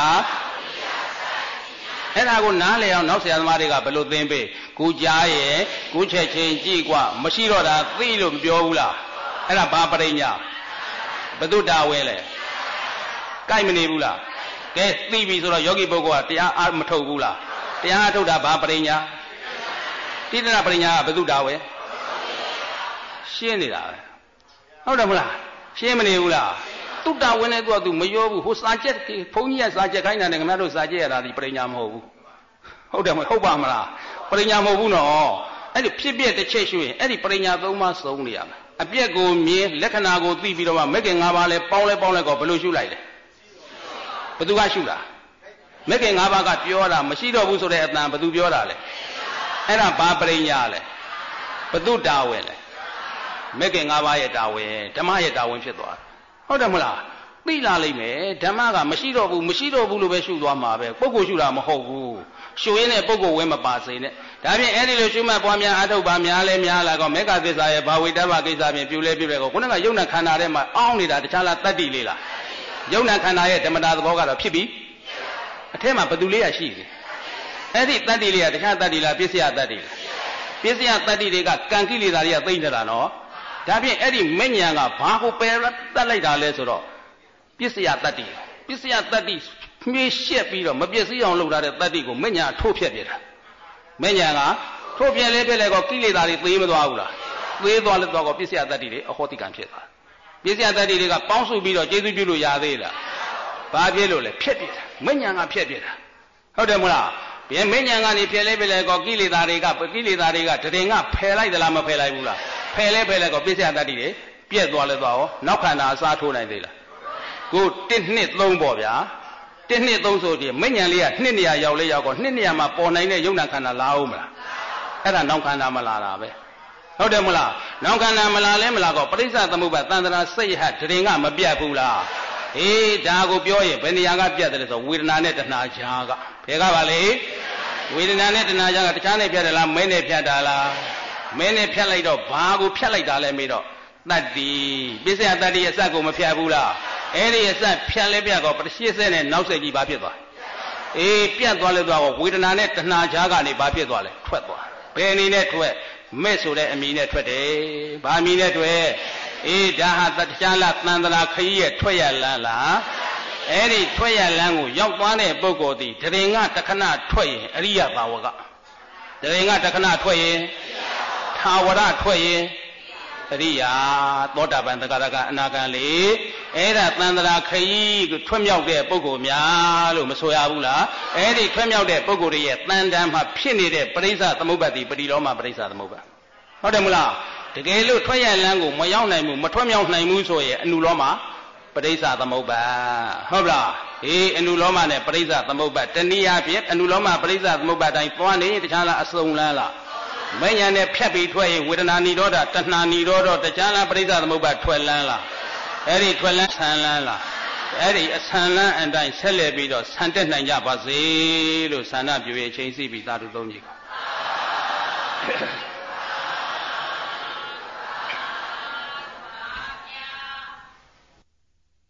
အဲ့ဒါကိုနားလည်အောင်နောက်ဆရာသမားတွေကဘယ်လိုသင်ပေးကိုကြားရဲ့ကိုချက်ချင်းကြည့်กว่าမရှိတော့တာသိလို့မပြောဘူးလားအဲ့ဒါဘာပရိညာဘသူတာဝဲလဲကြိုက်မနေဘူးလားကဲသိပြီဆိုတော့ယောဂီပုဂ္ဂိုလ်ကတရားအားမထုတ်ဘူးလားတရားအားထုတ်တာဘာပရိညာတိတ္တနာပရိညာကဘသူတာဝဲရှင်းနေတာပဲဟုတ်တယ်မလားရှင်းမနေဘူးလားတုတ္တဝင်တဲ့သူကသူမရောဘူးဟိုစာချက်ဘုန်းကြီးကစာချက်ခိုင်းတာနဲ့ခင်ဗျားတို့စာချက်ရတာဒီပရိညာမဟုတ်ဘူးဟုတ်တယ်မဟုတ်ပါမလားပရိညာမဟုတ်ဘူးနော်အဲ့ဒီဖြစ်ပြတစ်ချက်ရှုရင်အဲ့ဒီပရိညာသုံးပါးစုံနေရမယ်အပြက်ကိုမြင်လက္ခဏာကိုသိပြီးတော့မှမဂ္ဂင်၅ပါးလဲပေါင်းလဲပေါင်းလဲကောဘယ်လိုရှုလိုက်လဲဘသူကရှုတာမဂ္ဂင်၅ပါးကပြောတာမရှိတော့ဘူးဆိုတဲ့အတန်ဘသူပြောတာလဲအဲ့ဒါဘာပရိညာလဲဘသူတာဝဲလဲမဂ္ဂင်၅ပါးရဲ့တာဝန်ဓမ္မရဲ့တာဝန်ဖြစ်သွားဟုတ်တယ်မလားသိလာလိမ့်မယ်ဓမ္မကမရှိတော့ဘူးမရှိတော့ဘူးလို့ပဲရှုသွားမှာပဲပုဂ္ဂိုလ်ရှုတာမဟုတ်ဘူးရှုရင်းနဲ့ပုဂ္ဂိုလ်ဝဲမပါစေနဲ့ဒါဖြင့်အဲ့ဒီလိုရှုမှတ်ပွားများအထုတ်ပါများလဲများလာကောမေဃသစ္စာရဲ့ဘာဝိတ္တဘကိစ္စဖြင့်ပြုလဲပြုလဲကောခုနကယုံနာခန္ဓာထဲမှာအောင်းနေတာတခြားလားတတ္တိလေးလားယုံနာခန္ဓာရဲ့ဓမ္မတာသဘောကတော့ဖြစ်ပြီအထက်မှာဘသူလေးရရှိတယ်အဲ့ဒီတတ္တိလေးကတခြားတတ္တိလားပစ္စယတတ္တိလားပစ္စယတတ္တိတွေကကံကိလေသာတွေကသိမ့်နေတာနော်ဒါဖြင့်အဲ့ဒီမဉ္ဇဏ်ကဘာကိုပယ်တတ်လိုက်တာလဲဆိုတော့ပစ္စယတတ္တိပစ္စယတတ္တိမြည်ရှက်ပြီးတော့မပစ္စည်းအောင်လုပ်ထားတဲ့တတ္တိကိုမဉ္ဇဏ်ထိုးဖျက်ပြတာမဉ္ဇဏ်ကထိုးဖျက်လဲပြက်လဲကောကိလေသာတွေသေမသွားဘူးလားသေသွားလဲတော့ကောပစ္စယတတ္တိတွေအဟောတိကံဖြစ်သွားပစ္စယတတ္တိတွေကပေါင်းစုပြီးတော့ကျေစုပြုလို့ရသေးလားဘာဖြစ်လို့လဲဖျက်ပြတာမဉ္ဇဏ်ကဖျက်ပြတာဟုတ်တယ်မလားဘယ်မဉ္ဇဏ်ကနေဖျက်လဲပြက်လဲကောကိလေသာတွေကကိလေသာတွေကတရင်ကဖယ်လိုက်သလားမဖယ်လိုက်ဘူးလားဖယ်လဲဖယ်လဲကောပစ္စယတတ္တိတွေပြက်သွားလဲသွားရောနောက်ခန္ဓာအစားထိုးနိုင်သေးလားကိုတစ်နှစ်သုံးပေါ့ဗျာတစ်နှစ်သုံးဆိုဒီမဉ္ဇဏ်လေးကနှစ်နေရာရောက်လဲရောက်ကောနှစ်နေရာမှာပေါ်နိုင်တဲ့ယုံနာခန္ဓာလာအောင်မလားအဲ့ဒါနောက်ခန္ဓာမလာတာပဲဟုတ်တယ်မလားနောက်ခန္ဓာမလားလဲမလားကောပရိစ္ဆသမုပ္ပါသန္တရာစိတ်ဟဒရင်ကမပြတ်ဘူးလားအေးဒါကိုပြောရင်ဘယ်နေရာကပြတ်တယ်လဲဆိုဝေဒနာနဲ့တဏှာကြားကဘယ်ကပါလဲဝေဒနာနဲ့တဏှာကြားကတခြားနဲ့ဖြတ်တယ်လားမဲနဲ့ဖြတ်တာလားမဲနဲ့ဖြတ်လိုက်တော့ဘာကိုဖြတ်လိုက်တာလဲမေးတော့တတ္တိပစ္စယတတ္တိရဲ့အစကိုမဖြတ်ဘူးလားအဲ့ဒီအစဖြတ်လဲဖြတ်ကောပရိစ္ဆေနဲ့နောက်ဆက်ကြီးဘာဖြစ်သွားအေးပြတ်သွားလဲသွားကောဝေဒနာနဲ့တဏှာကြားကနေဘာဖြစ်သွားလဲထွက်သွားဘယ်အနေနဲ့ထွက်မဲ့ဆိုတဲ့အမည်နဲ့ထွက်တယ်ဘာအမည်နဲ့ထွက်အေးဒါဟာတခြားလားသန္တရာခရီးရဲ့ထွက်ရလန်းလားအဲ့ဒီထွက်ရလန်းကိုရောက်သွားတဲ့ပုဂ္ဂိုလ်သည်တရင်ကတခဏထွက်ရင်အရိယဘာဝကတရင်ကတခဏထွက်ရင်သာဝရထွက်ရင်အရိယာသောတာပန်သဂရကအနာဂံလေအဲ့ဒါသန္တရာခရီးကိုထွက်မြောက်တဲ့ပုဂ္ဂိုလ်များလို့မဆိုရဘူးလားအဲ့ဒီထွက်မြောက်တဲ့ပုဂ္ဂိုလ်ရဲ့တန်တန်မှာဖြစ်နေတဲ့ပရိစ္ဆသမုပ္ပါတိပရိလောမပရိစ္ဆသမုပ္ပါဟုတ်တယ်မလားတကယ်လို့ထွက်ရလန်းကိုမရောက်နိုင်ဘူးမထွက်မြောက်နိုင်ဘူးဆိုရင်အနုလောမပရိစ္ဆသမုပ္ပါဟုတ်လားအေးအနုလောမနဲ့ပရိစ္ဆသမုပ္ပါတနည်းအားဖြင့်အနုလောမပရိစ္ဆသမုပ္ပါတိုင်းသွားနေတခြားလားအစုံလန်းလားမဉ္ဇဉ်နဲ့ဖြတ်ပြီးထွက်ရင်ဝေဒနာនិရောဓတဏှာនិရောဓတခြားလားပရိစ္ဆသမုပ္ပါထွက်လန်းလားအဲ့ဒီထွက်လန်းဆံလန်းလားအဲ့ဒီအဆံလန်းအတိုင်းဆက်လက်ပြီးတော့ဆံတက်နိုင်ကြပါစေလို့ဆန္ဒပြုရချင်းစီပြီးသာဓုသုံးကြီး